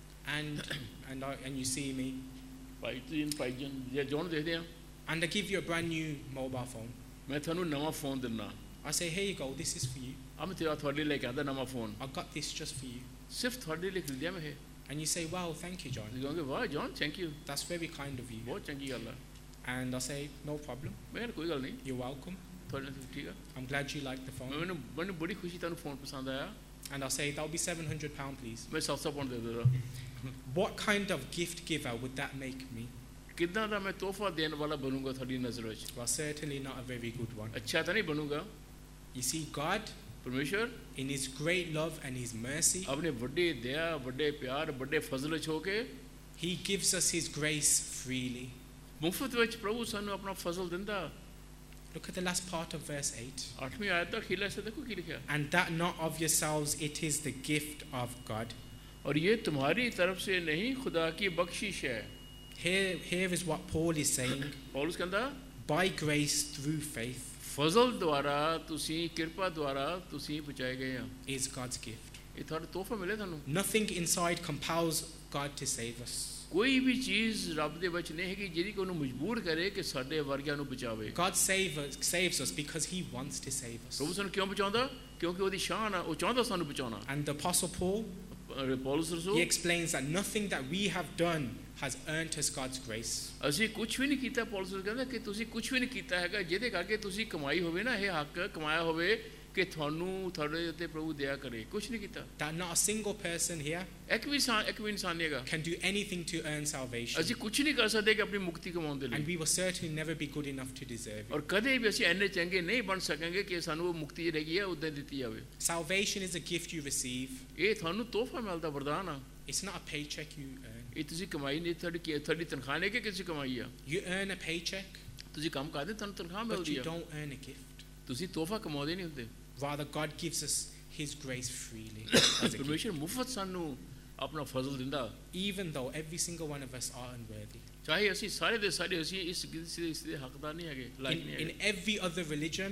and and I, and you see me ਭਾਈ ਤੁਸੀਂ ਭਾਈ ਜਨ ਜੇ ਜੋਨ ਦੇਖਦੇ ਆ, and I give you a brand new mobile phone. ਮੈਂ ਤੁਹਾਨੂੰ ਨਵਾਂ ਫੋਨ ਦਿੰਦਾ, I say, here you go, this is for you. ਆ ਮੈਂ ਤੇਰਾ ਤੁਹਾਡੇ ਲਈ ਕਹਿੰਦਾ ਨਵਾਂ phone, I got this just for you. ਸਿਰਫ ਤੁਹਾਡੇ ਲਈ ਖਰੀਦਿਆ ਮੈਂ ਇਹ। And you say, wow, thank you, John. ਤੁਸੀਂ ਕਹੋਗੇ ਵਾਹ John thank you, That's very kind of you. ਬਹੁਤ ਚੰਗੀ ਗੱਲ ਆ। And I say, no problem. ਮੈਂ ਕਿਹਾ ਕੋਈ ਗੱਲ ਨਹੀਂ, You're welcome. ਤੁਹਾਡੇ ਠੀਕ ਆ, I'm glad you like the phone. ਮੈਨੂੰ ਮੈਨੂੰ ਬੜੀ ਖੁਸ਼ੀ ਤੁਹਾਨੂੰ ਫੋਨ ਪਸੰਦ ਆਇਆ, And I'll say, that'll be seven hundred pounds, please. ਮੈਂ ਸੱਤ ਸੌ ਪਾਉਂਡ ਦੇ ਦੇਦਾ। What kind of gift giver would that make me? ਕਿੱਦਾਂ ਦਾ ਮੈਂ ਤੋਹਫਾ ਦੇਣ ਵਾਲਾ ਬਣੂੰਗਾ ਤੁਹਾਡੀ ਨਜ਼ਰ ਵਿੱਚ? Well, certainly not a very good one. ਅੱਛਾ ਤਾਂ ਨਹੀਂ ਬਣੂੰਗਾ। You see, God, ਪਰਮੇਸ਼ਰ in His great love and His mercy, ਆਪਣੇ ਵੱਡੇ ਦਇਆ, ਵੱਡੇ ਪਿਆਰ, ਵੱਡੇ ਫਜ਼ਲ ਵਿੱਚ ਹੋ ਕੇ He gives us His grace freely. ਮੁਫਤ ਵਿੱਚ ਪ੍ਰਭੂ ਸਾਨੂੰ ਆਪਣਾ ਫਜ਼ਲ ਦਿੰਦਾ। Look at the last part of verse eight. ਅੱਠਵੀਂ ਆਇਤ ਦਾ ਅਖੀਰਲਾ ਹਿੱਸਾ ਦੇਖੋ ਕੀ ਲਿਖਿਆ, And that not of yourselves, it is the gift of God. और ये तुम्हारी तरफ से नहीं खुदा की बख्शिश है। Here, here is what Paul is saying. Paulus ਕਹਿੰਦਾ By grace through faith ਫਜ਼ਲ ਦੁਆਰਾ ਤੁਸੀਂ, ਕਿਰਪਾ ਦੁਆਰਾ ਤੁਸੀਂ ਬਚਾਏ ਗਏ ਆ। is God's gift. ਇਹ ਤੁਹਾਡਾ ਤੋਹਫਾ ਮਿਲੇ ਤੁਹਾਨੂੰ। Nothing inside compels God to save us. ਕੋਈ ਵੀ ਚੀਜ਼ ਰੱਬ ਦੇ ਵਿੱਚ ਨਹੀਂ ਹੈਗੀ ਜਿਹੜੀ ਕਿ ਉਹਨੂੰ ਮਜਬੂਰ ਕਰੇ ਕਿ ਸਾਡੇ ਵਰਗਿਆਂ ਨੂੰ ਬਚਾਵੇ। God save us, saves us because He wants to save us. ਪ੍ਰਭੂ ਸਾਨੂੰ ਕਿਉਂ ਬਚਾਉਂਦਾ? ਕਿਉਂਕਿ ਉਹਦੀ ਸ਼ਾਨ ਆ, ਉਹ ਚਾਹੁੰਦਾ ਸਾਨੂੰ ਬਚਾਉਣਾ। And the Apostle Paul, Paulus he Rasul explains that nothing that we have done has earned us God's grace. ਅਸੀਂ ਕੁਝ ਵੀ ਨਹੀਂ ਕੀਤਾ। ਪੌਲਸ ਕਹਿੰਦਾ ਕਿ ਤੁਸੀਂ ਕੁਝ ਵੀ ਨਹੀਂ ਕੀਤਾ ਹੈਗਾ ਜਿਹਦੇ ਕਰਕੇ ਤੁਸੀਂ ਕਮਾਈ ਹੋਵੇ ਨਾ, ਇਹ ਹੱਕ ਕਮਾਇਆ ਹੋਵੇ ਕਿ ਤੁਹਾਨੂੰ ਤੁਹਾਡੇ ਉੱਤੇ ਪ੍ਰਭੂ ਦਇਆ ਕਰੇ। ਕੁਝ ਨਹੀਂ ਕੀਤਾ। That not a single person here ਇੱਕ ਵੀ ਇਨਸਾਨ ਇੱਕ ਵੀ ਇਨਸਾਨ ਨਹੀਂ ਹੈਗਾ। can do anything to earn salvation. ਅਸੀਂ ਕੁਝ ਨਹੀਂ ਕਰ ਸਕਦੇ ਕਿ ਆਪਣੀ ਮੁਕਤੀ ਕਮਾਉਣ ਦੇ ਲਈ। And we will certainly never be good enough to deserve it. ਔਰ ਕਦੇ ਵੀ ਅਸੀਂ ਇੰਨੇ ਚੰਗੇ ਨਹੀਂ ਬਣ ਸਕਾਂਗੇ ਕਿ ਸਾਨੂੰ ਉਹ ਮੁਕਤੀ ਜਿਹੜੀ ਹੈਗੀ ਹੈ ਉਦਾਂ ਦਿੱਤੀ ਜਾਵੇ। Salvation is a gift you receive. ਇਹ ਤੁਹਾਨੂੰ ਤੋਹਫਾ ਮਿਲਦਾ, ਵਰਦਾਨ ਆ। It's not a paycheck you earn. ਇਹ ਤੁਸੀਂ ਕਮਾਈ ਨਹੀਂ, ਤੁਹਾਡੀ ਤੁਹਾਡੀ ਤਨਖਾਹ ਨਹੀਂ ਕਿ ਕਿਸੇ ਕਮਾਈ ਆ। You earn a paycheck, ਤੁਸੀਂ ਕੰਮ ਕਰਦੇ ਤੁਹਾਨੂੰ ਤਨਖਾਹ but ਮਿਲਦੀ you ਆ, don't earn a gift. ਤੁਸੀਂ ਤੋਹਫਾ ਕਮਾਉਂਦੇ ਨਹੀਂ ਹੁੰਦੇ। Rather, God gives us His grace freely as a gift. ਪਰਮੇਸ਼ਰ ਮੁਫਤ ਸਾਨੂੰ ਆਪਣਾ ਫਜ਼ਲ ਦਿੰਦਾ, Even though every single one of us are unworthy. ਚਾਹੇ ਅਸੀਂ ਸਾਰੇ ਦੇ ਸਾਰੇ ਅਸੀਂ ਇਸ ਕਿਸੇ ਇਸ ਦੇ ਹੱਕਦਾਰ ਨਹੀਂ ਹੈਗੇ, ਲਾਇਕ In, ਨਹੀਂ in ਹੈਗੇ। every other religion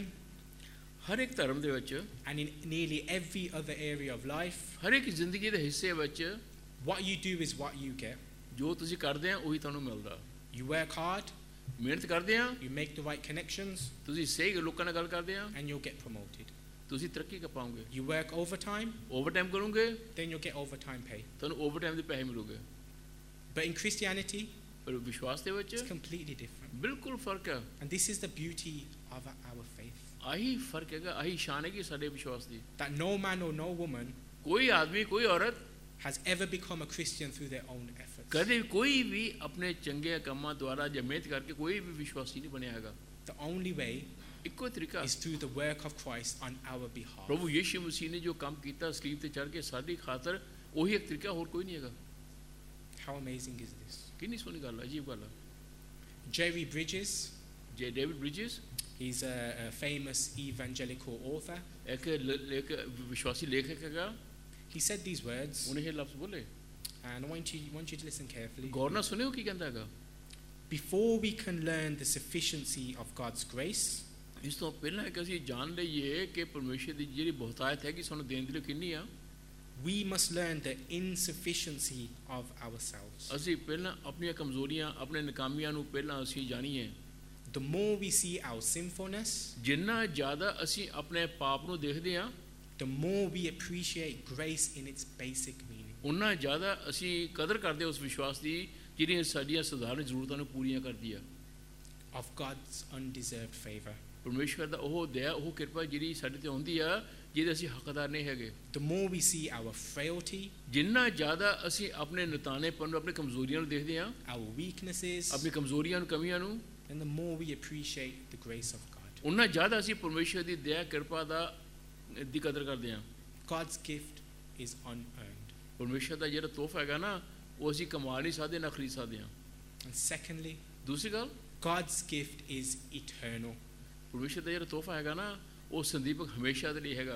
ਹਰ ਇੱਕ ਧਰਮ ਦੇ ਵਿੱਚ, and in nearly every other area of life, ਹਰ ਇੱਕ ਜ਼ਿੰਦਗੀ ਦੇ ਹਿੱਸੇ ਵਿੱਚ what you do is what you get. ਜੋ ਤੁਸੀਂ ਕਰਦੇ ਆ ਉਹੀ ਤੁਹਾਨੂੰ ਮਿਲਦਾ। You work hard, ਮਿਹਨਤ ਕਰਦੇ ਆ, you make the right connections, ਤੁਸੀਂ ਸਹੀ ਲੋਕਾਂ ਨਾਲ ਗੱਲ ਕਰਦੇ ਆ, and you'll get promoted. ਤੁਸੀਂ ਤਰੱਕੀ ਕਰ ਪਾਓਗੇ। You work overtime, ਓਵਰਟਾਈਮ ਕਰੋਗੇ, then you'll get overtime pay. ਤੁਹਾਨੂੰ ਓਵਰਟਾਈਮ ਦੇ ਪੈਸੇ ਮਿਲੋਗੇ। But in Christianity, ਪਰ ਵਿਸ਼ਵਾਸ ਦੇ ਵਿੱਚ it's completely different. ਬਿਲਕੁਲ ਫਰਕ ਹੈ। And this is the beauty of our faith. ਆਹੀ ਫਰਕ ਹੈਗਾ, ਆਹੀ ਸ਼ਾਨ ਹੈਗੀ ਸਾਡੇ ਵਿਸ਼ਵਾਸ ਦੀ। That no man or no woman ਕੋਈ ਆਦਮੀ, ਕੋਈ ਔਰਤ has ever become a Christian through their own efforts. ਕਦੇ ਕੋਈ ਵੀ ਆਪਣੇ ਚੰਗੇ ਕੰਮਾਂ ਦੁਆਰਾ ਜਾਂ ਮਿਹਨਤ ਕਰਕੇ ਕੋਈ ਵੀ ਵਿਸ਼ਵਾਸੀ ਨਹੀਂ ਬਣਿਆ ਹੈਗਾ। The only way ਇੱਕੋ ਤਰੀਕਾ is through the work of Christ on our behalf. ਪ੍ਰਭੂ ਯੀਸ਼ੂ ਮਸੀਹ ਨੇ ਜੋ ਕੰਮ ਕੀਤਾ ਸਲੀਬ ਤੇ ਚੜ੍ਹ ਕੇ ਸਾਡੀ ਖਾਤਰ, ਉਹੀ ਇੱਕ ਤਰੀਕਾ, ਹੋਰ ਕੋਈ ਨਹੀਂ ਹੈਗਾ। How amazing is this? ਕਿੰਨੀ ਸੋਹਣੀ ਗੱਲ ਹੈ, ਅਜੀਬ ਗੱਲ ਹੈ। Jerry Bridges, J David Bridges he's a, a famous evangelical author. ਇੱਕ ਲ- ਲੇਖ ਵਿਸ਼ਵਾਸੀ ਲੇਖਕ ਹੈਗਾ। He said these words, ਉਹਨੇ ਇਹ ਲਫ਼ਜ਼ ਬੋਲੇ, and I want you, want you to listen carefully. ਗੌਰ ਨਾਲ ਸੁਣਿਓ ਕੀ ਕਹਿੰਦਾ ਹੈਗਾ। Before we can learn the sufficiency of God's grace, ਇਸ ਤੋਂ ਪਹਿਲਾਂ ਕਿ ਅਸੀਂ ਜਾਣ ਲਈਏ ਕਿ ਪਰਮੇਸ਼ਰ ਦੀ ਜਿਹੜੀ ਬਹੁਤਾਇਤ ਹੈਗੀ ਸਾਨੂੰ ਦੇਣ ਦੇ ਲਈ ਕਿੰਨੀ ਆ, we must learn the insufficiency of ourselves. ਅਸੀਂ ਪਹਿਲਾਂ ਆਪਣੀਆਂ ਕਮਜ਼ੋਰੀਆਂ, ਆਪਣੇ ਨਾਕਾਮੀਆਂ ਨੂੰ ਪਹਿਲਾਂ ਅਸੀਂ ਜਾਣੀਏ। The more we see our sinfulness, ਜਿੰਨਾ ਜ਼ਿਆਦਾ ਅਸੀਂ ਆਪਣੇ ਪਾਪ ਨੂੰ ਦੇਖਦੇ ਹਾਂ, the more we appreciate grace in its basic meaning. ਉਨਾ ਜ਼ਿਆਦਾ ਅਸੀਂ ਕਦਰ ਕਰਦੇ ਉਸ ਵਿਸ਼ਵਾਸ ਦੀ ਜਿਹੜੀਆਂ ਸਾਡੀਆਂ ਸਧਾਰਨ ਜ਼ਰੂਰਤਾਂ ਨੂੰ ਪੂਰੀਆਂ ਕਰਦੀ ਆ। Of God's undeserved favor. ਪਰਮੇਸ਼ਵਰ ਦਾ ਉਹ ਦਇਆ, ਉਹ ਕਿਰਪਾ ਜਿਹੜੀ ਸਾਡੇ ਤੇ ਆਉਂਦੀ ਆ ਜਿਹਦੇ ਅਸੀਂ ਹੱਕਦਾਰ ਨਹੀਂ ਹੈਗੇ। The more we see our frailty, ਜਿੰਨਾ ਜ਼ਿਆਦਾ ਅਸੀਂ ਆਪਣੇ ਨਤਾਣੇਪਨ ਨੂੰ, ਆਪਣੀ ਕਮਜ਼ੋਰੀਆਂ ਨੂੰ ਦੇਖਦੇ ਹਾਂ, our weaknesses, ਆਪਣੀ ਕਮਜ਼ੋਰੀਆਂ ਨੂੰ, ਕਮੀਆਂ ਨੂੰ, then the more we appreciate the grace of God. ਉਨਾ ਜ਼ਿਆਦਾ ਅਸੀਂ ਪਰਮੇਸ਼ਵਰ ਦੀ ਦਇਆ, ਕਿਰਪਾ ਦਾ ਦੀ ਕਦਰ ਕਰਦੇ ਹਾਂ। God's gift is unearned. ਪਰਮੇਸ਼ਵਰ ਦਾ ਜਿਹੜਾ ਤੋਹਫਾ ਹੈਗਾ ਨਾ, ਉਹ ਅਸੀਂ ਕਮਾ ਨਹੀਂ ਸਕਦੇ, ਨਾ ਖਰੀਦ ਸਕਦੇ ਹਾਂ। And secondly, ਦੂਸਰੀ ਗੱਲ, God's gift is eternal. ਪਰਮੇਸ਼ਵਰ ਦਾ ਜਿਹੜਾ ਤੋਹਫਾ ਹੈਗਾ ਨਾ, ਉਹ ਸੰਦੀਪਕ ਹਮੇਸ਼ਾ ਦੇ ਲਈ ਹੈਗਾ।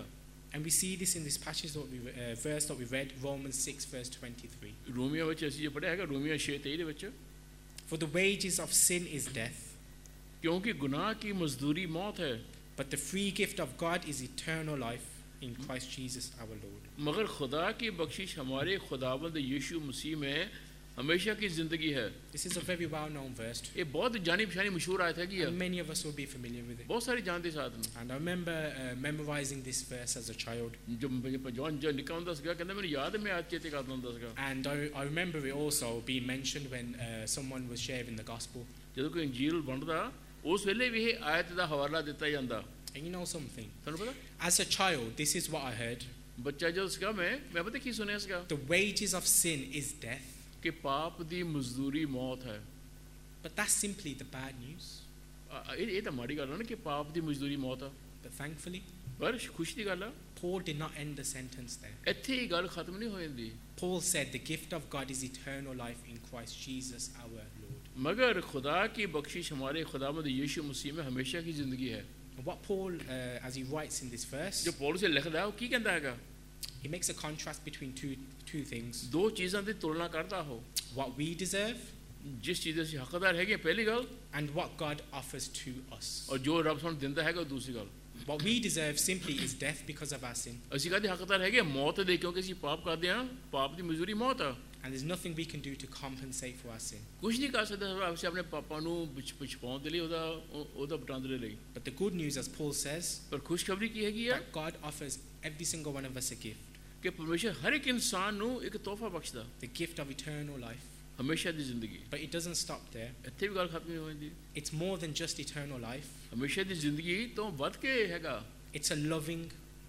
And we see this in this passage that we uh, verse that we read, Romans six verse twenty-three. ਰੋਮੀਓ ਵਿੱਚ ਅਸੀਂ ਇਹ ਪੜ੍ਹਿਆ ਹੈਗਾ, ਰੋਮੀਓ ਛੇ ਤੇਈ ਦੇ ਵਿੱਚ, For the wages of sin is death, ਕਿਉਂਕਿ ਗੁਨਾਹ ਕੀ ਮਜ਼ਦੂਰੀ ਮੌਤ ਹੈ, but the free gift of God is eternal life in Christ Jesus our Lord. मगर खुदा की बख्शिश हमारे खुदावंद यीशु मसीह में हमेशा की ज़िंदगी है. This is a very well-known verse, ये बहुत जानी पहचानी मशहूर आयत है कि and many of us will be familiar with it. बहुत सारी जानते साथ में. And I remember uh, memorizing this verse as a child. जो जॉन जो निका ਹੁੰਦਾ ਸੀਗਾ ਕਹਿੰਦਾ ਮੈਨੂੰ ਯਾਦ ਹੈ ਮੈਂ ਅੱਜ ਚੇਤੇ ਕਰਦਾ ਹੁੰਦਾ ਸੀਗਾ. And I, I remember it also being mentioned when uh, someone was sharing the gospel. ਜਦੋਂ ਕੋਈ ਇੰਜੀਲ ਬਣਦਾ ਉਸ ਵੇਲੇ ਵੀ ਇਹ ਆਇਤ ਦਾ ਹਵਾਲਾ ਦਿੱਤਾ ਜਾਂਦਾ. And you know something? ਤੁਹਾਨੂੰ ਪਤਾ As a child, this is what I heard. ਬੱਚਾ ਜਦੋਂ ਸੀਗਾ ਮੈਂ ਮੈਂ ਪਤਾ ਕੀ ਸੁਣਿਆ ਸੀਗਾ The wages of sin is death. ਕਿ ਪਾਪ ਦੀ ਮਜ਼ਦੂਰੀ ਮੌਤ ਹੈ. But that's simply the bad news. ਆ- ਇਹ ਇਹ ਤਾਂ ਮਾੜੀ ਗੱਲ ਹੈ ਨਾ ਕਿ ਪਾਪ ਦੀ ਮਜ਼ਦੂਰੀ ਮੌਤ ਆ. But thankfully, ਪਰ ਖੁਸ਼ੀ ਦੀ ਗੱਲ ਆ Paul did not end the sentence there. ਇੱਥੇ ਹੀ ਗੱਲ ਖਤਮ ਨਹੀਂ ਹੋ ਜਾਂਦੀ. Paul said the gift of God is eternal life in Christ Jesus our Lord. मगर खुदा की बख्शिश हमारे खुदावंद यीशु मसीह में हमेशा की ज़िंदगी है. And what Paul, uh, as he writes in this verse, जो पौलुस लिखदा है वो की कहता हैगा he makes a contrast between two, two things. दो चीज़ां ਦੀ ਤੁਲਨਾ ਕਰਦਾ ਹੋ. What we deserve ਜਿਸ ਚੀਜ਼ ਦੇ ਅਸੀਂ ਹੱਕਦਾਰ ਹੈਗੇ ਪਹਿਲੀ ਗੱਲ, and what God offers to us. ਔਰ ਜੋ ਰੱਬ ਸਾਨੂੰ ਦਿੰਦਾ ਹੈਗਾ ਦੂਸਰੀ ਗੱਲ. What we deserve simply is death because of our sin. ਅਸੀਂ ਕਾਹਦੇ ਹੱਕਦਾਰ ਹੈਗੇ ਮੌਤ ਦੇ, ਕਿਉਂਕਿ ਅਸੀਂ ਪਾਪ ਕਰਦੇ ਹਾਂ. ਪਾਪ ਦੀ ਮਜ਼ਦੂਰੀ ਮੌਤ ਆ. And there's nothing we can do to compensate for our sin. ਕੁਝ ਨਹੀਂ ਕਰ ਸਕਦੇ ਅਸੀਂ ਆਪਣੇ ਪਾਪਾਂ ਨੂੰ ਪਛਪਾਉਣ ਦੇ ਲਈ, ਉਹਦਾ ਉਹਦਾ ਵਟਾਂਦਰੇ ਲਈ. But the good news, as Paul says, ਪਰ ਖੁਸ਼ਖਬਰੀ ਕੀ ਹੈਗੀ ਆ that God offers every single one of us a gift. ਕਿ ਪਰਮੇਸ਼ਰ ਹਰ ਇੱਕ ਇਨਸਾਨ ਨੂੰ ਇੱਕ ਤੋਹਫਾ ਬਖਸ਼ਦਾ, The gift of eternal life. ਹਮੇਸ਼ਾ ਦੀ ਜ਼ਿੰਦਗੀ. But it doesn't stop there. ਇੱਥੇ ਵੀ ਗੱਲ ਖਤਮ ਨਹੀਂ ਹੋ ਜਾਂਦੀ. It's more than just eternal life. ਹਮੇਸ਼ਾ ਦੀ ਜ਼ਿੰਦਗੀ ਤੋਂ ਵੱਧ ਕੇ ਹੈਗਾ. It's a loving,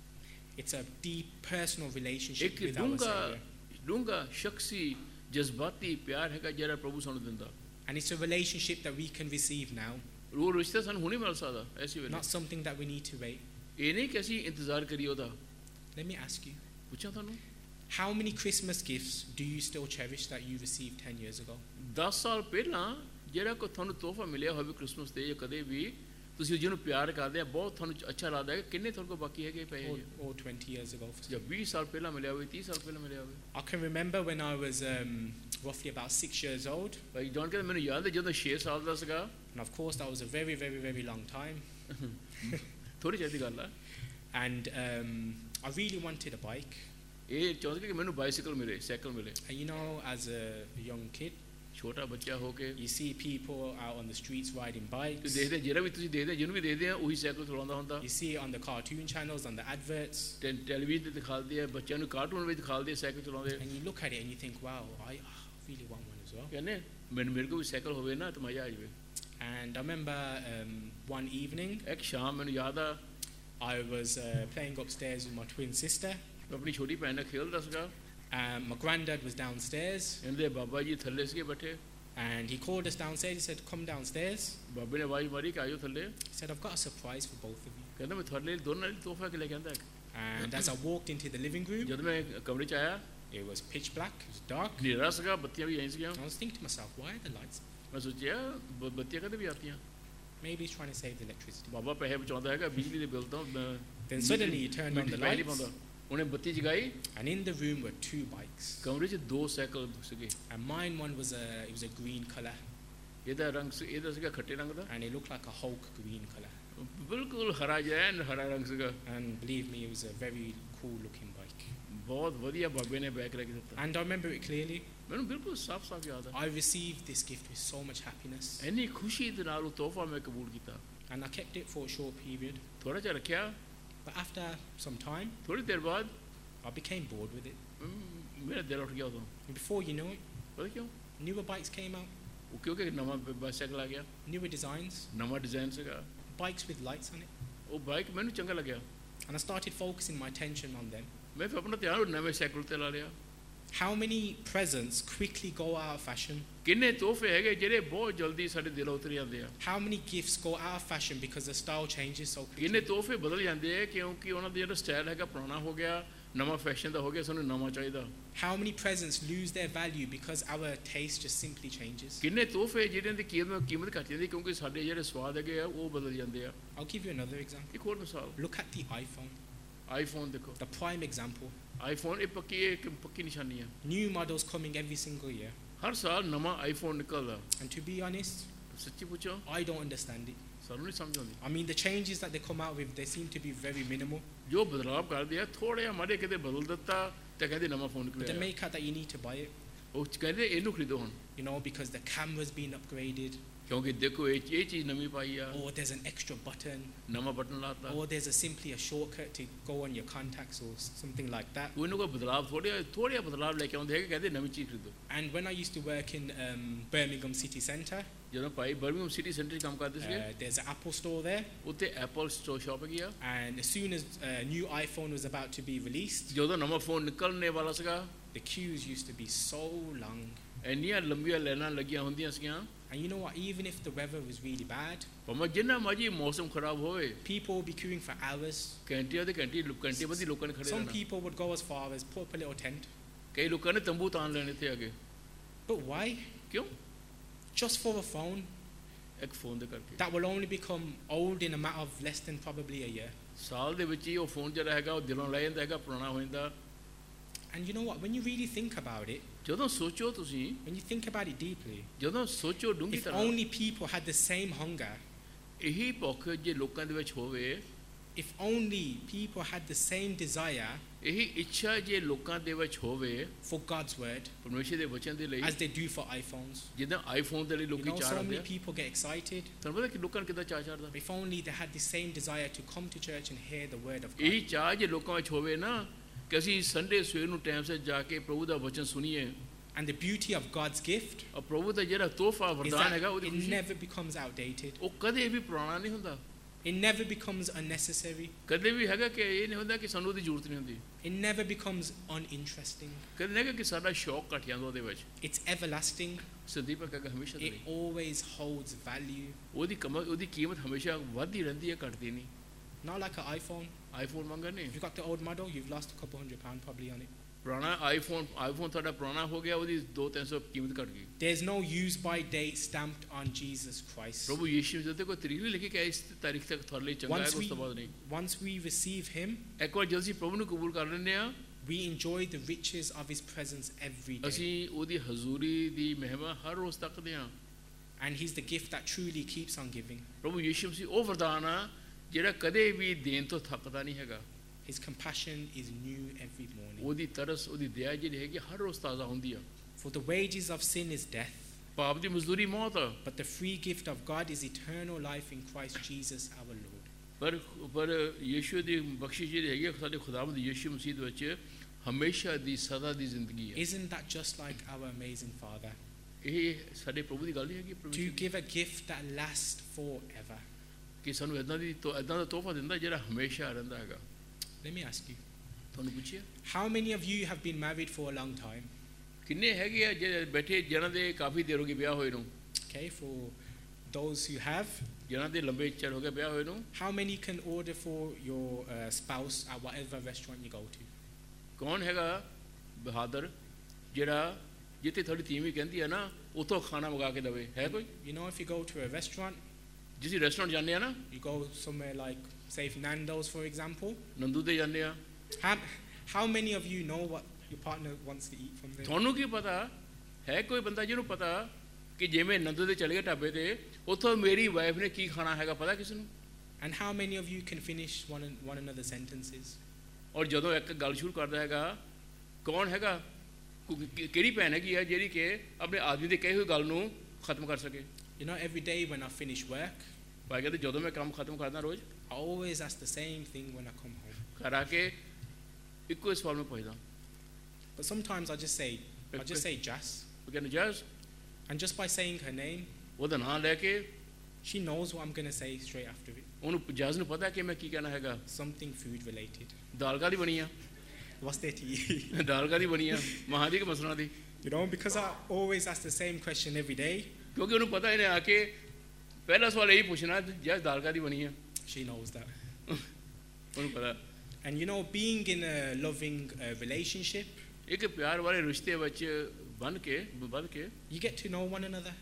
it's a deep personal relationship ਇੱਕ with our ਡੂੰਘਾ Savior. ਡੂੰਘਾ ਸ਼ਖਸੀ ਜਜ਼ਬਾਤੀ ਪਿਆਰ ਹੈਗਾ ਜਿਹੜਾ ਪ੍ਰਭੂ ਸਾਨੂੰ ਦਿੰਦਾ. And it's a relationship that we can receive now, ਉਹ ਰਿਸ਼ਤਾ ਸਾਨੂੰ ਹੁਣੇ ਮਿਲ ਸਕਦਾ ਐਸੀ ਵੇਲੇ. not something that we need to wait. ਇਹ ਨਹੀਂ ਕਿ ਅਸੀਂ ਇੰਤਜ਼ਾਰ ਕਰੀਏ ਉਹਦਾ. Let me ask you, ਪੁੱਛਾਂ ਤੁਹਾਨੂੰ, how many Christmas gifts do you still cherish that you received ten years ago? ਦਸ ਸਾਲ ਪਹਿਲਾਂ ਜਿਹੜਾ ਕੋਈ ਤੁਹਾਨੂੰ ਤੋਹਫਾ ਮਿਲਿਆ ਹੋਵੇ ਕ੍ਰਿਸਮਸ ਤੇ ਜਾਂ ਕਦੇ ਵੀ, ਤੁਸੀਂ ਜਿਹਨੂੰ ਪਿਆਰ ਕਰਦੇ ਆ, ਬਹੁਤ ਤੁਹਾਨੂੰ ਅੱਛਾ ਲੱਗਦਾ ਹੈ, ਕਿੰਨੇ ਤੁਹਾਡੇ ਕੋਲ ਬਾਕੀ ਹੈਗੇ ਪਏ Or, ਹੈ? or twenty years ago? ਜਾਂ ਵੀਹ ਸਾਲ ਪਹਿਲਾਂ ਮਿਲਿਆ ਹੋਵੇ, ਤੀਹ ਸਾਲ ਪਹਿਲਾਂ ਮਿਲਿਆ ਹੋਵੇ. I can remember when I was um, roughly about six years old, ਭਾਈ ਜੌਨ ਕਹਿੰਦਾ ਮੈਨੂੰ ਯਾਦ ਹੈ ਜਦੋਂ ਛੇ ਸਾਲ ਦਾ ਸੀਗਾ. and of course that was a very, very, very long time. ਥੋੜੀ ਜਿਹੀ ਗੱਲ ਆ. And um, I really wanted a bike. ਇਹ ਚਾਹੁੰਦੇ ਕਿ ਮੈਨੂੰ ਬਾਈਸਾਈਕਲ ਮਿਲੇ, ਸਾਈਕਲ ਮਿਲੇ. And you know, as a young kid, ਛੋਟਾ ਬੱਚਾ ਹੋ ਕੇ you see people out on the streets riding bikes. ਤੁਸੀਂ ਦੇਖਦੇ, ਜਿਹੜਾ ਵੀ ਤੁਸੀਂ ਦੇਖਦੇ, ਜਿਹਨੂੰ ਵੀ ਦੇਖਦੇ ਆ ਉਹੀ ਸਾਈਕਲ ਚਲਾਉਂਦਾ ਹੁੰਦਾ. You see it on the cartoon channels, on the adverts, ਟੈ- ਟੈਲੀਵਿਜ਼ਨ ਤੇ ਦਿਖਾਉਂਦੇ ਆ, ਬੱਚਿਆਂ ਨੂੰ ਕਾਰਟੂਨ ਵਿੱਚ ਦਿਖਾਉਂਦੇ ਆ ਸਾਈਕਲ ਚਲਾਉਂਦੇ. and you look at it and you think, wow, I ah, really want one as well. ਕਹਿੰਦੇ ਮੈਨੂੰ ਮੇਰੇ ਕੋਲ ਵੀ ਸਾਈਕਲ ਹੋਵੇ ਨਾ ਤਾਂ ਮਜ਼ਾ ਆ ਜਾਵੇ. And I remember um, one evening, ਇੱਕ ਸ਼ਾਮ ਮੈਨੂੰ ਯਾਦ ਆ, I was uh, playing upstairs with my twin sister. ਮੈਂ ਆਪਣੀ ਛੋਟੀ ਭੈਣ ਨਾਲ ਖੇਲਦਾ ਸੀਗਾ. Um, my granddad was downstairs, ਇਹਦੇ ਬਾਬਾ ਜੀ ਥੱਲੇ ਸੀਗੇ ਬੈਠੇ. and he called us downstairs. He said, come downstairs. ਬਾਬੇ ਨੇ ਆਵਾਜ਼ ਮਾਰੀ ਕਿ ਆਇਓ ਥੱਲੇ. He said, I've got a surprise for both of you. ਕਹਿੰਦਾ ਮੈਂ ਤੁਹਾਡੇ ਲਈ ਦੋਨਾਂ ਲਈ ਤੋਹਫਾ ਕਿ ਲੈ ਕੇ ਆਂਦਾ. And as I walked into the living room, ਜਦ ਮੈਂ ਕਮਰੇ 'ਚ ਆਇਆ, it was pitch black, it was dark. ਹਨੇਰਾ ਸੀਗਾ, ਬੱਤੀਆਂ ਵੀ ਆਈ ਸੀਗੀਆਂ. I was thinking to myself, why are the lights? ਮੈਂ ਸੋਚਿਆ ਬ- ਬੱਤੀਆਂ ਕਦੇ ਵੀ ਆਤੀਆਂ. Maybe he's trying to save the electricity. ਬਾਬਾ ਪੈਸੇ ਬਚਾਉਂਦਾ ਹੈਗਾ ਬਿਜਲੀ ਦੇ ਬਿੱਲ ਤੋਂ. Then suddenly he turned on the lights, ਉਹਨੇ ਬੱਤੀ ਜਗਾਈ. and in the room were two bikes. ਕਮਰੇ 'ਚ ਦੋ ਸਾਈਕਲ ਸੀਗੇ. And mine one was a, it was a green color, ਇਹਦਾ ਰੰਗ ਸੀ, ਇਹਦਾ ਸੀਗਾ ਖੱਟੇ ਰੰਗ ਦਾ. and it looked like a Hulk green color. ਬਿਲਕੁਲ ਹਰਾ ਜਿਹਾ ਐਨ ਹਰਾ ਰੰਗ ਸੀਗਾ. And believe me, it was a very cool looking bike. ਬਹੁਤ ਵਧੀਆ ਬਾਬੇ ਨੇ ਬੈਕ ਲੈ ਕੇ ਦਿੱਤਾ. And I remember it clearly. ਮੈਨੂੰ ਬਿਲਕੁਲ ਸਾਫ਼ ਸਾਫ਼ ਯਾਦ ਆ. I received this gift with so much happiness, ਇੰਨੀ ਖੁਸ਼ੀ ਦੇ ਨਾਲ ਉਹ ਤੋਹਫਾ ਮੈਂ ਕਬੂਲ ਕੀਤਾ. and I kept it for a short period. ਥੋੜਾ ਜਿਹਾ ਰੱਖਿਆ. But after some time, ਥੋੜੀ ਦੇਰ ਬਾਅਦ I became bored with it. ਮ, ਮੇਰਾ ਦਿਲ ਉੱਠ ਗਿਆ ਉਦੋਂ. And before you know it, ਪਤਾ ਕਿਉਂ? newer bikes came out, ਉਹ ਕਿਉਂਕਿ ਨਵਾਂ ਬਾਈਸਾਈਕਲ ਆ ਗਿਆ, newer designs, ਨਵਾਂ ਡਿਜ਼ਾਈਨ ਸੀਗਾ. bikes with lights on it. ਉਹ ਬਾਈਕ ਮੈਨੂੰ ਚੰਗਾ ਲੱਗਿਆ. And I started focusing my attention on them. ਮੈਂ ਫਿਰ ਆਪਣਾ ਧਿਆਨ ਨਵੇਂ ਸਾਈਕਲ ਤੇ ਲਾ ਲਿਆ. How many presents quickly go out of fashion? ਕਿੰਨੇ ਤੋਹਫੇ ਹੈਗੇ ਜਿਹੜੇ ਬਹੁਤ ਜਲਦੀ ਸਾਡੇ ਦਿਲੋਂ ਉਤਰ ਜਾਂਦੇ ਆ. How many gifts go out of fashion because the style changes so ਕਿੰਨੇ quickly? ਤੋਹਫੇ ਬਦਲ ਜਾਂਦੇ ਆ ਕਿਉਂਕਿ ਉਹਨਾਂ ਦਾ ਜਿਹੜਾ ਸਟਾਈਲ ਹੈਗਾ ਪੁਰਾਣਾ ਹੋ ਗਿਆ, ਨਵਾਂ ਫੈਸ਼ਨ ਦਾ ਹੋ ਗਿਆ, ਸਾਨੂੰ ਨਵਾਂ ਚਾਹੀਦਾ. How many presents lose their value because our taste just simply changes? ਕਿੰਨੇ ਤੋਹਫੇ ਜਿਹੜਿਆਂ ਦੀ ਕੀਮਤ ਕੀਮਤ ਘੱਟ ਜਾਂਦੀ ਕਿਉਂਕਿ ਸਾਡੇ ਜਿਹੜੇ ਸਵਾਦ ਹੈਗੇ ਆ ਉਹ ਬਦਲ ਜਾਂਦੇ ਆ. I'll give you another example. ਇੱਕ ਹੋਰ ਮਿਸਾਲ, Look at the iPhone. IPhone ਦੇਖੋ, the prime example. ਆਈਫੋਨ ਇਹ ਪੱਕੀ ਇੱਕ ਪੱਕੀ ਨਿਸ਼ਾਨੀ ਹੈ। New models coming every single year. ਹਰ ਸਾਲ ਨਵਾਂ ਆਈਫੋਨ ਨਿਕਲਦਾ। And to be honest, ਸੱਚੀ ਪੁੱਛੋ I don't understand it. ਸਾਨੂੰ ਨਹੀਂ ਸਮਝ ਆਉਂਦੀ। I mean, the changes that they come out with, they seem to be very minimal. ਜੋ ਬਦਲਾਵ ਕਰਦੇ ਆ ਥੋੜੇ ਮਾੜੇ ਕਿਤੇ ਬਦਲ ਦਿੱਤਾ ਤੇ ਕਹਿੰਦੇ ਨਵਾਂ ਫੋਨ But they ਨਿਕਲਿਆ। make out that you need to buy it, ਉਹ ਕਹਿੰਦੇ ਇਹਨੂੰ ਖਰੀਦੋ ਹੁਣ, you know, because the camera's been upgraded, ਕਿਉਂਕਿ ਦੇਖੋ ਇਹ ਇਹ ਚੀਜ਼ ਨਵੀਂ ਪਾਈ ਆ, or there's an extra button, ਨਵਾਂ ਬਟਨ ਲਾਤਾ। or there's a simply a shortcut to go on your contacts or something like that. ਕੋਈ ਨਾ ਕੋਈ ਬਦਲਾਵ ਥੋੜੇ ਥੋੜ੍ਹੇ ਬਦਲਾਵ ਲੈ ਕੇ ਆਉਂਦੇ ਹੈਗੇ, ਕਹਿੰਦੇ ਨਵੀਂ ਚੀਜ਼ ਖਰੀਦੋ। And when I used to work in um, Birmingham city centre, ਜਦੋਂ ਭਾਈ ਬਰਮਿੰਘਮ ਸਿਟੀ ਸੈਂਟਰ 'ਚ ਕੰਮ ਕਰਦੇ ਸੀਗੇ, uh, there's an Apple store there, ਉੱਥੇ ਐਪਲ ਸਟੋਰ ਸ਼ਾਪ ਹੈਗੀ ਆ। and as soon as a new iPhone was about to be released, ਜਦੋਂ ਨਵਾਂ ਫੋਨ ਨਿਕਲਣੇ ਵਾਲਾ ਸੀਗਾ, the queues used to be so long. ਇੰਨੀਆਂ ਲੰਬੀਆਂ ਲਾਈਨਾਂ ਲੱਗੀਆਂ ਹੁੰਦੀਆਂ ਸੀਗੀਆਂ। And you know what, even if the weather was really bad, ਭਾਵੇਂ ਜਿੰਨਾ ਮਰਜ਼ੀ ਮੌਸਮ ਖਰਾਬ ਹੋਵੇ, people would be queuing for hours. ਘੰਟਿਆਂ ਦੇ ਘੰਟੇ ਘੰਟੇ ਬੱਧੀ ਲੋਕਾਂ ਨੇ ਖੜੇ Some ਰਹਿਣਾ। people would go as far as put up a little tent. ਕਈ ਲੋਕਾਂ ਨੇ ਤੰਬੂ ਤਾਣ ਲੈਣੇ ਇੱਥੇ ਆ ਕੇ। But why? ਕਿਉਂ? Just for a phone ਇੱਕ ਫੋਨ ਦੇ ਕਰਕੇ। that will only become old in a matter of less than probably a year. ਸਾਲ ਦੇ ਵਿੱਚ ਹੀ ਉਹ ਫੋਨ ਜਿਹੜਾ ਹੈਗਾ ਉਹ ਦਿਲੋਂ ਲੈ ਜਾਂਦਾ ਹੈਗਾ, ਪੁਰਾਣਾ ਹੋ ਜਾਂਦਾ। And you know what, when you really think about it, ਜਦੋਂ ਸੋਚੋ ਤੁਸੀਂ, when you think about it deeply, ਜਦੋਂ ਸੋਚੋ ਡੂੰਘੀ if ਤਰ੍ਹਾਂ, only people had the same hunger, ਇਹੀ ਭੁੱਖ ਜੇ ਲੋਕਾਂ ਦੇ ਵਿੱਚ ਹੋਵੇ, if only people had the same desire ਇਹੀ ਇੱਛਾ ਜੇ ਲੋਕਾਂ ਦੇ ਵਿੱਚ ਹੋਵੇ for God's word ਪਰਮੇਸ਼ਰ ਦੇ ਵਚਨ ਦੇ ਲਈ, as they do for iPhones. ਜਿੱਦਾਂ ਆਈਫੋਨ ਦੇ ਲਈ You ਲੋਕੀ know, ਚਾਹ so ਰੱਖਦੇ many ਆ। people get excited. ਤੁਹਾਨੂੰ ਪਤਾ ਕਿ ਲੋਕਾਂ ਨੂੰ ਕਿੱਦਾਂ ਚਾਹ ਚੜਦਾ? If only they had the same desire to come to church and hear the word of ਇਹੀ God. ਚਾਹ ਜੇ ਲੋਕਾਂ ਵਿੱਚ ਹੋਵੇ ਨਾ ਕਿ ਅਸੀਂ ਸੰਡੇ ਸਵੇਰ ਨੂੰ ਟਾਈਮ ਸਿਰ ਜਾ ਕੇ ਪ੍ਰਭੂ ਦਾ ਵਚਨ ਸੁਣੀਏ, And the beauty of God's gift ਔਰ ਪ੍ਰਭੂ ਦਾ ਜਿਹੜਾ ਤੋਹਫਾ is ਵਰਦਾਨ that ਹੈਗਾ ਉਹਦੀ it ਖੁਸ਼ੀ, never becomes outdated. ਉਹ ਕਦੇ ਵੀ ਪੁਰਾਣਾ ਨਹੀਂ ਹੁੰਦਾ। It never becomes unnecessary. ਕਦੇ ਵੀ ਹੈਗਾ ਕਿ ਇਹ ਨਹੀਂ ਹੁੰਦਾ ਕਿ ਸਾਨੂੰ ਉਹਦੀ ਜ਼ਰੂਰਤ ਨਹੀਂ ਹੁੰਦੀ। It never becomes uninteresting. ਕਦੇ ਨਹੀਂ ਹੈਗਾ ਕਿ ਸਾਡਾ ਸ਼ੌਕ ਘਟ ਜਾਂਦਾ ਉਹਦੇ ਵਿੱਚ। It's everlasting. ਸੰਦੀਪ ਹੈਗਾ ਹਮੇਸ਼ਾ ਦੇ It ਲਈ always holds value. ਉਹਦੀ ਕਮਾ ਉਹਦੀ ਕੀਮਤ ਹਮੇਸ਼ਾ ਵੱਧਦੀ ਰਹਿੰਦੀ ਹੈ, ਘਟਦੀ ਨਹੀਂ। Not like an iPhone. IPhone ਮੰਗਾ ਨਹੀਂ, If you've got the old model, you've lost a couple hundred pounds probably on it. ਪੁਰਾਣਾ ਆਈਫੋਨ ਆਈਫੋਨ ਤੁਹਾਡਾ ਪੁਰਾਣਾ ਹੋ ਗਿਆ, ਉਹਦੀ ਦੋ ਤਿੰਨ ਸੌ ਕੀਮਤ ਘਟ ਗਈ। There's no use by date stamped on Jesus Christ. ਪ੍ਰਭੂ ਯੀਸ਼ੂ ਜੀ ਤੇ ਕੋਈ ਤਰੀਕ ਨਹੀਂ ਲਿਖੀ ਕਿ ਇਸ ਤਾਰੀਖ ਤੱਕ ਤੁਹਾਡੇ ਲਈ ਚੰਗਾ ਹੈ, Once ਉਸ ਤੋਂ ਬਾਅਦ we, ਨਹੀਂ। once we receive Him, ਇੱਕ ਵਾਰ ਜਦੋਂ ਅਸੀਂ ਪ੍ਰਭੂ ਨੂੰ ਕਬੂਲ ਕਰ ਲੈਂਦੇ ਆ, we enjoy the riches of His presence every day. ਅਸੀਂ ਉਹਦੀ ਹਜ਼ੂਰੀ ਦੀ ਮਹਿਮਾ ਹਰ ਰੋਜ਼ ਤੱਕਦੇ ਆ। And He's the gift that truly keeps on giving. ਪ੍ਰਭੂ ਯੀਸ਼ੂ ਮਸੀਹ ਉਹ ਵਰਦਾਨ ਆ ਜਿਹੜਾ ਕਦੇ ਵੀ ਦੇਣ ਤੋਂ ਥੱਕਦਾ ਨਹੀਂ ਹੈਗਾ। His compassion is new every morning. ਉਹਦੀ ਤਰਸ, ਉਹਦੀ ਦਇਆ ਜਿਹੜੀ ਹੈਗੀ ਹਰ ਰੋਜ਼ ਤਾਜ਼ਾ ਹੁੰਦੀ ਆ। For the wages of sin is death, ਪਾਪ ਦੀ ਮਜ਼ਦੂਰੀ ਮੌਤ ਆ, but the free gift of God is eternal life in Christ Jesus our Lord. ਪਰ ਪਰ ਯੀਸ਼ੂ ਦੀ ਬਖਸ਼ਿਸ਼ ਜਿਹੜੀ ਹੈਗੀ ਆ, ਸਾਡੇ ਖੁਦਾਵੰਦ ਯੀਸ਼ੂ ਮਸੀਹ ਦੇ ਵਿੱਚ ਹਮੇਸ਼ਾ ਦੀ ਸਦਾ ਦੀ ਜ਼ਿੰਦਗੀ ਹੈ। Isn't that just like our amazing Father? ਇਹ ਸਾਡੇ ਪ੍ਰਭੂ ਦੀ ਗੱਲ ਨਹੀਂ ਹੈਗੀ, To ਪਰਮੇਸ਼ਰ ਦੀ, give a gift that lasts forever. ਕਿ ਸਾਨੂੰ ਇਦਾਂ ਦੀ ਇਦਾਂ ਦਾ ਤੋਹਫਾ ਦਿੰਦਾ ਜਿਹੜਾ ਹਮੇਸ਼ਾ ਰਹਿੰਦਾ ਹੈਗਾ। Let me ask you, ਤੁਹਾਨੂੰ ਪੁੱਛਿਆ how many of you have been married for a long time? ਕਿੰਨੇ ਹੈਗੇ ਆ ਜਿਹੜੇ ਬੈਠੇ ਜਿਹਨਾਂ ਦੇ ਕਾਫੀ ਦੇਰ ਹੋ ਗਈ ਵਿਆਹ ਹੋਏ ਨੂੰ? Okay, for those who have, ਜਿਹਨਾਂ ਦੇ ਲੰਬੇ ਚਿਰ ਹੋ ਗਿਆ ਵਿਆਹ ਹੋਏ ਨੂੰ? how many can order for your uh, spouse at whatever restaurant you go to? ਕੌਣ ਹੈਗਾ ਬਹਾਦਰ ਜਿਹੜਾ ਜਿੱਥੇ ਤੁਹਾਡੀ ਤੀਵੀਂ ਕਹਿੰਦੀ ਹੈ ਨਾ ਉੱਥੋਂ ਖਾਣਾ ਮੰਗਾ ਕੇ ਦੇਵੇ? ਹੈ ਕੋਈ? You know, if you go to a restaurant, ਜਿਸ ਰੈਸਟੋਰੈਂਟ ਜਾਂਦੇ ਆ ਨਾ, you go somewhere like, say, Nando's, for example. Nandu ਤੇ ਜਾਂਦੇ ਆ, How, how many of you know what your partner wants to eat from there? ਤੁਹਾਨੂੰ ਕੀ ਪਤਾ ਹੈ? ਕੋਈ ਬੰਦਾ ਜਿਹਨੂੰ ਪਤਾ ਕਿ ਜਿਵੇਂ ਨੰਦੂ ਦੇ ਚਲੇ ਗਏ ਢਾਬੇ ਤੇ, ਉੱਥੋਂ ਮੇਰੀ ਵਾਈਫ ਨੇ ਕੀ ਖਾਣਾ ਹੈਗਾ ਪਤਾ ਕਿਸ ਨੂੰ? And how many of you can finish one, one another's sentences? ਔਰ ਜਦੋਂ ਇੱਕ ਗੱਲ ਸ਼ੁਰੂ ਕਰਦਾ ਹੈਗਾ, ਕੌਣ ਹੈਗਾ, ਕਿਹੜੀ ਭੈਣ ਹੈਗੀ ਆ ਜਿਹੜੀ ਕਿ ਆਪਣੇ ਆਦਮੀ ਦੇ ਕਹੀ ਹੋਈ ਗੱਲ ਨੂੰ ਖਤਮ ਕਰ ਸਕੇ? You know, every day when I finish work, ਭਾਈ ਕਹਿੰਦੇ ਜਦੋਂ ਮੈਂ ਕੰਮ ਖਤਮ ਕਰਦਾ ਰੋਜ਼, I always ask the same thing when I come home. ਘਰ ਆ ਕੇ ਇੱਕੋ ਹੀ ਸਵਾਲ ਮੈਂ ਪੁੱਛਦਾ। But sometimes I just say, I just say Jas. ਉਹ ਕਹਿੰਦੇ ਜਸ, And just by saying her name, ਉਹਦਾ ਨਾਂ ਲੈ ਕੇ she knows what I'm going to say straight after it. ਉਹਨੂੰ ਜਸ ਨੂੰ ਪਤਾ ਕਿ ਮੈਂ ਕੀ ਕਹਿਣਾ ਹੈਗਾ। Something food related. ਦਾਲ ਕਾਹਦੀ ਬਣੀ ਆ? What's there to eat? ਦਾਲ ਕਾਹਦੀ ਬਣੀ ਆ? ਮਹਾਂ ਦੀ ਕਿ ਮਸਰਾਂ ਦੀ? You know, because I always ask the same question every day, ਕਿਉਂਕਿ ਉਹਨੂੰ ਪਤਾ ਇਹਨੇ ਆ ਕੇ ਪਹਿਲਾ ਸਵਾਲ ਇਹੀ ਪੁੱਛਣਾ, ਜਸ ਦਾਲ ਕਾਹਦੀ ਬਣੀ ਆ? she knows that. ਉਹਨੂੰ ਪਤਾ। And you know, being in a loving uh, relationship, ਇੱਕ ਪਿਆਰ ਵਾਲੇ ਰਿਸ਼ਤੇ ਵਿੱਚ ਬਣ ਕੇ ਵੱਧ ਕੇ you get to know one another.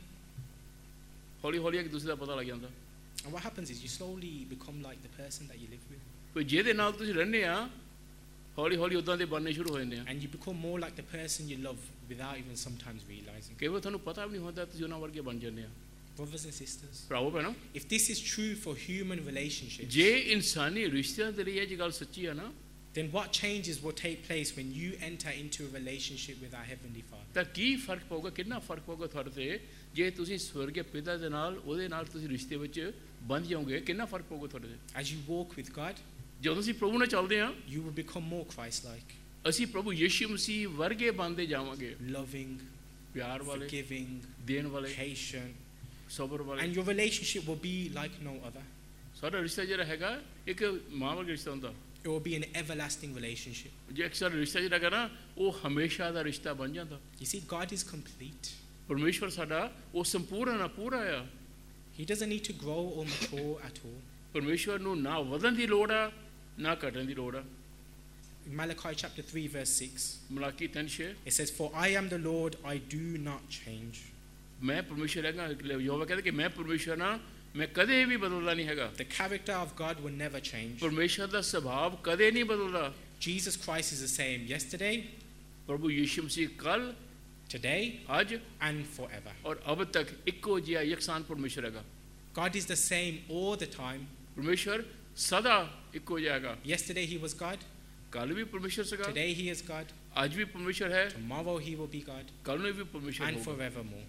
ਹੌਲੀ ਹੌਲੀ ਇੱਕ ਦੂਸਰੇ ਦਾ ਪਤਾ ਲੱਗ ਜਾਂਦਾ। And what happens is you slowly become like the person that you live with. ਵੀ ਜਿਹਦੇ ਨਾਲ ਤੁਸੀਂ ਰਹਿੰਦੇ ਆ ਹੌਲੀ ਹੌਲੀ ਉਦਾਂ ਦੇ ਬਣਨੇ ਸ਼ੁਰੂ ਹੋ ਜਾਂਦੇ ਆ And you become more like the person you love without even sometimes realizing. ਕਈ ਵਾਰ ਤੁਹਾਨੂੰ ਪਤਾ ਵੀ ਨਹੀਂ ਹੁੰਦਾ ਤੁਸੀਂ ਉਹਨਾਂ ਵਰਗੇ ਬਣ ਜਾਂਦੇ ਆ Brothers and sisters, ਭਰਾਵੋ ਭੈਣੋ if this is true for human relationships, ਜੇ ਇਨਸਾਨੀ ਰਿਸ਼ਤਿਆਂ ਦੇ ਲਈ ਇਹ ਗੱਲ ਸੱਚੀ ਆ ਨਾ then what changes will take place when you enter into a relationship with our Heavenly Father? ਤਾਂ ਕੀ ਫਰਕ ਪਊਗਾ ਕਿੰਨਾ ਫਰਕ ਪਊਗਾ ਤੁਹਾਡੇ ਤੇ ਜੇ ਤੁਸੀਂ ਸਵਰਗੀ ਪਿਤਾ ਦੇ ਨਾਲ ਉਹਦੇ ਨਾਲ ਤੁਸੀਂ ਰਿਸ਼ਤੇ ਵਿੱਚ ਬੰਧ ਜਾਓਗੇ ਕਿੰਨਾ ਫਰਕ ਪਊਗਾ ਤੁਹਾਡੇ ਤੇ As you walk with God, ਜਦੋਂ ਅਸੀਂ ਪ੍ਰਭੂ ਨਾਲ ਚੱਲਦੇ ਹਾਂ you will become more Christ-like, ਅਸੀਂ ਪ੍ਰਭੂ ਯਿਸੂ ਮਸੀਹ ਵਰਗੇ ਬਣਦੇ ਜਾਵਾਂਗੇ loving, ਪਿਆਰ ਵਾਲੇ forgiving, ਦੇਣ ਵਾਲੇ patient, ਸਬਰ ਵਾਲੇ and your relationship will be like no other. ਸਾਡਾ ਰਿਸ਼ਤਾ ਜਿਹੜਾ ਹੈਗਾ ਇੱਕ ਮਾਂ ਵਰਗਾ ਰਿਸ਼ਤਾ ਹੁੰਦਾ It will be an everlasting relationship. ਜੇ ਅਕਸਰ ਰਿਸ਼ਤਾ ਜਿਹੜਾ ਹੈਗਾ ਨਾ ਉਹ ਹਮੇਸ਼ਾ ਦਾ ਰਿਸ਼ਤਾ ਬਣ ਜਾਂਦਾ You see, God is complete. ਪਰਮੇਸ਼ਵਰ ਸਾਡਾ ਉਹ ਸੰਪੂਰਨ ਆ ਪੂਰਾ ਆ He doesn't need to grow or mature at all. ਪਰਮੇਸ਼ਵਰ ਨੂੰ ਨਾ ਵਧਣ ਦੀ ਲੋੜ ਆ ਨਾ ਘਟਣ ਦੀ ਲੋੜ ਆ In Malachi chapter three, verse six, Malachi ਤਿੰਨ ਛੇ it says, For I am the Lord, I do not change. ਮੈਂ ਪਰਮੇਸ਼ਵਰ ਹੈਗਾ ਯਹੋਵਾ ਕਹਿੰਦਾ ਕਿ ਮੈਂ ਪਰਮੇਸ਼ਵਰ ਨਾ ਮੈਂ ਕਦੇ ਵੀ ਬਦਲਦਾ ਨਹੀਂ ਹੈਗਾ The character of God will never change. ਪਰਮੇਸ਼ਵਰ ਦਾ ਸੁਭਾਅ ਕਦੇ ਨਹੀਂ ਬਦਲਦਾ Jesus Christ is the same yesterday, ਪ੍ਰਭੂ ਯਿਸੂ ਮਸੀਹ ਕੱਲ today, ਅੱਜ and forever. ਔਰ ਅਬ ਤੱਕ ਇੱਕੋ ਜਿਹਾ ਯਕਸਾਨ ਪਰਮੇਸ਼ਵਰ ਹੈਗਾ God is the same all the time. ਪਰਮੇਸ਼ਵਰ ਸਦਾ ਇੱਕੋ ਜਿਹਾ ਹੈਗਾ Yesterday he was God, ਕੱਲ ਵੀ ਪਰਮੇਸ਼ਵਰ ਸੀਗਾ today he is God, ਅੱਜ ਵੀ ਪਰਮੇਸ਼ਵਰ ਹੈ tomorrow he will be God, ਕੱਲ ਨੂੰ ਵੀ ਪਰਮੇਸ਼ਵਰ and ਹੋਊਗਾ forevermore.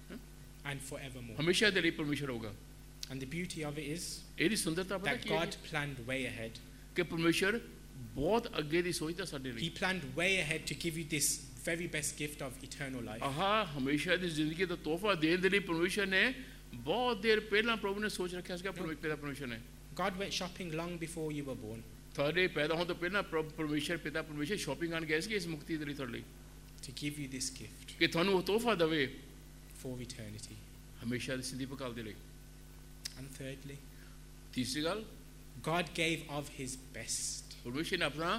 And forevermore. ਹਮੇਸ਼ਾ ਦੇ ਲਈ ਪਰਮੇਸ਼ਵਰ ਹੋਊਗਾ And the beauty of it is ਇਹਦੀ ਸੁੰਦਰਤਾ ਪਤਾ that ਕੀ ਹੈ God planned way ahead. ਕਿ ਪਰਮੇਸ਼ਵਰ ਬਹੁਤ ਅੱਗੇ ਦੀ ਸੋਚਦਾ ਸਾਡੇ ਲਈ He planned way ahead to give you this very best gift of eternal life. ਆਹਾ ਹਮੇਸ਼ਾ ਦੀ ਜ਼ਿੰਦਗੀ ਦਾ ਤੋਹਫਾ ਦੇਣ ਦੇ ਲਈ ਪਰਮੇਸ਼ਵਰ ਨੇ ਬਹੁਤ ਦੇਰ ਪਹਿਲਾਂ ਪ੍ਰਭੂ ਨੇ ਸੋਚ ਰੱਖਿਆ ਸੀਗਾ ਪਰਮੇਸ਼ਵਰ ਪਰਮੇਸ਼ਵਰ ਨੇ God went shopping long before you were born ਤੁਹਾਡੇ ਪੈਦਾ ਹੋਣ ਤੋਂ ਪਹਿਲਾਂ ਪ੍ਰਭੂ ਪਰਮੇਸ਼ਵਰ ਪਿਤਾ ਪਰਮੇਸ਼ਵਰ ਸ਼ਾਪਿੰਗ ਕਰਨ ਗਏ ਸੀ ਇਸ ਮੁਕਤੀ ਦੇ ਲਈ ਤੁਹਾਡੇ ਲਈ to give you this gift ਕਿ ਤੁਹਾਨੂੰ ਉਹ ਤੋਹਫਾ ਦੇਵੇ for eternity. ਹਮੇਸ਼ਾ ਦੀ ਸਿੱਧੀ ਪਕਾਲ ਦੇ ਲਈ And thirdly, ਤੀਸਰੀ ਗੱਲ God gave of his best. ਪਰਮੇਸ਼ਵਰ ਨੇ ਆਪਣਾ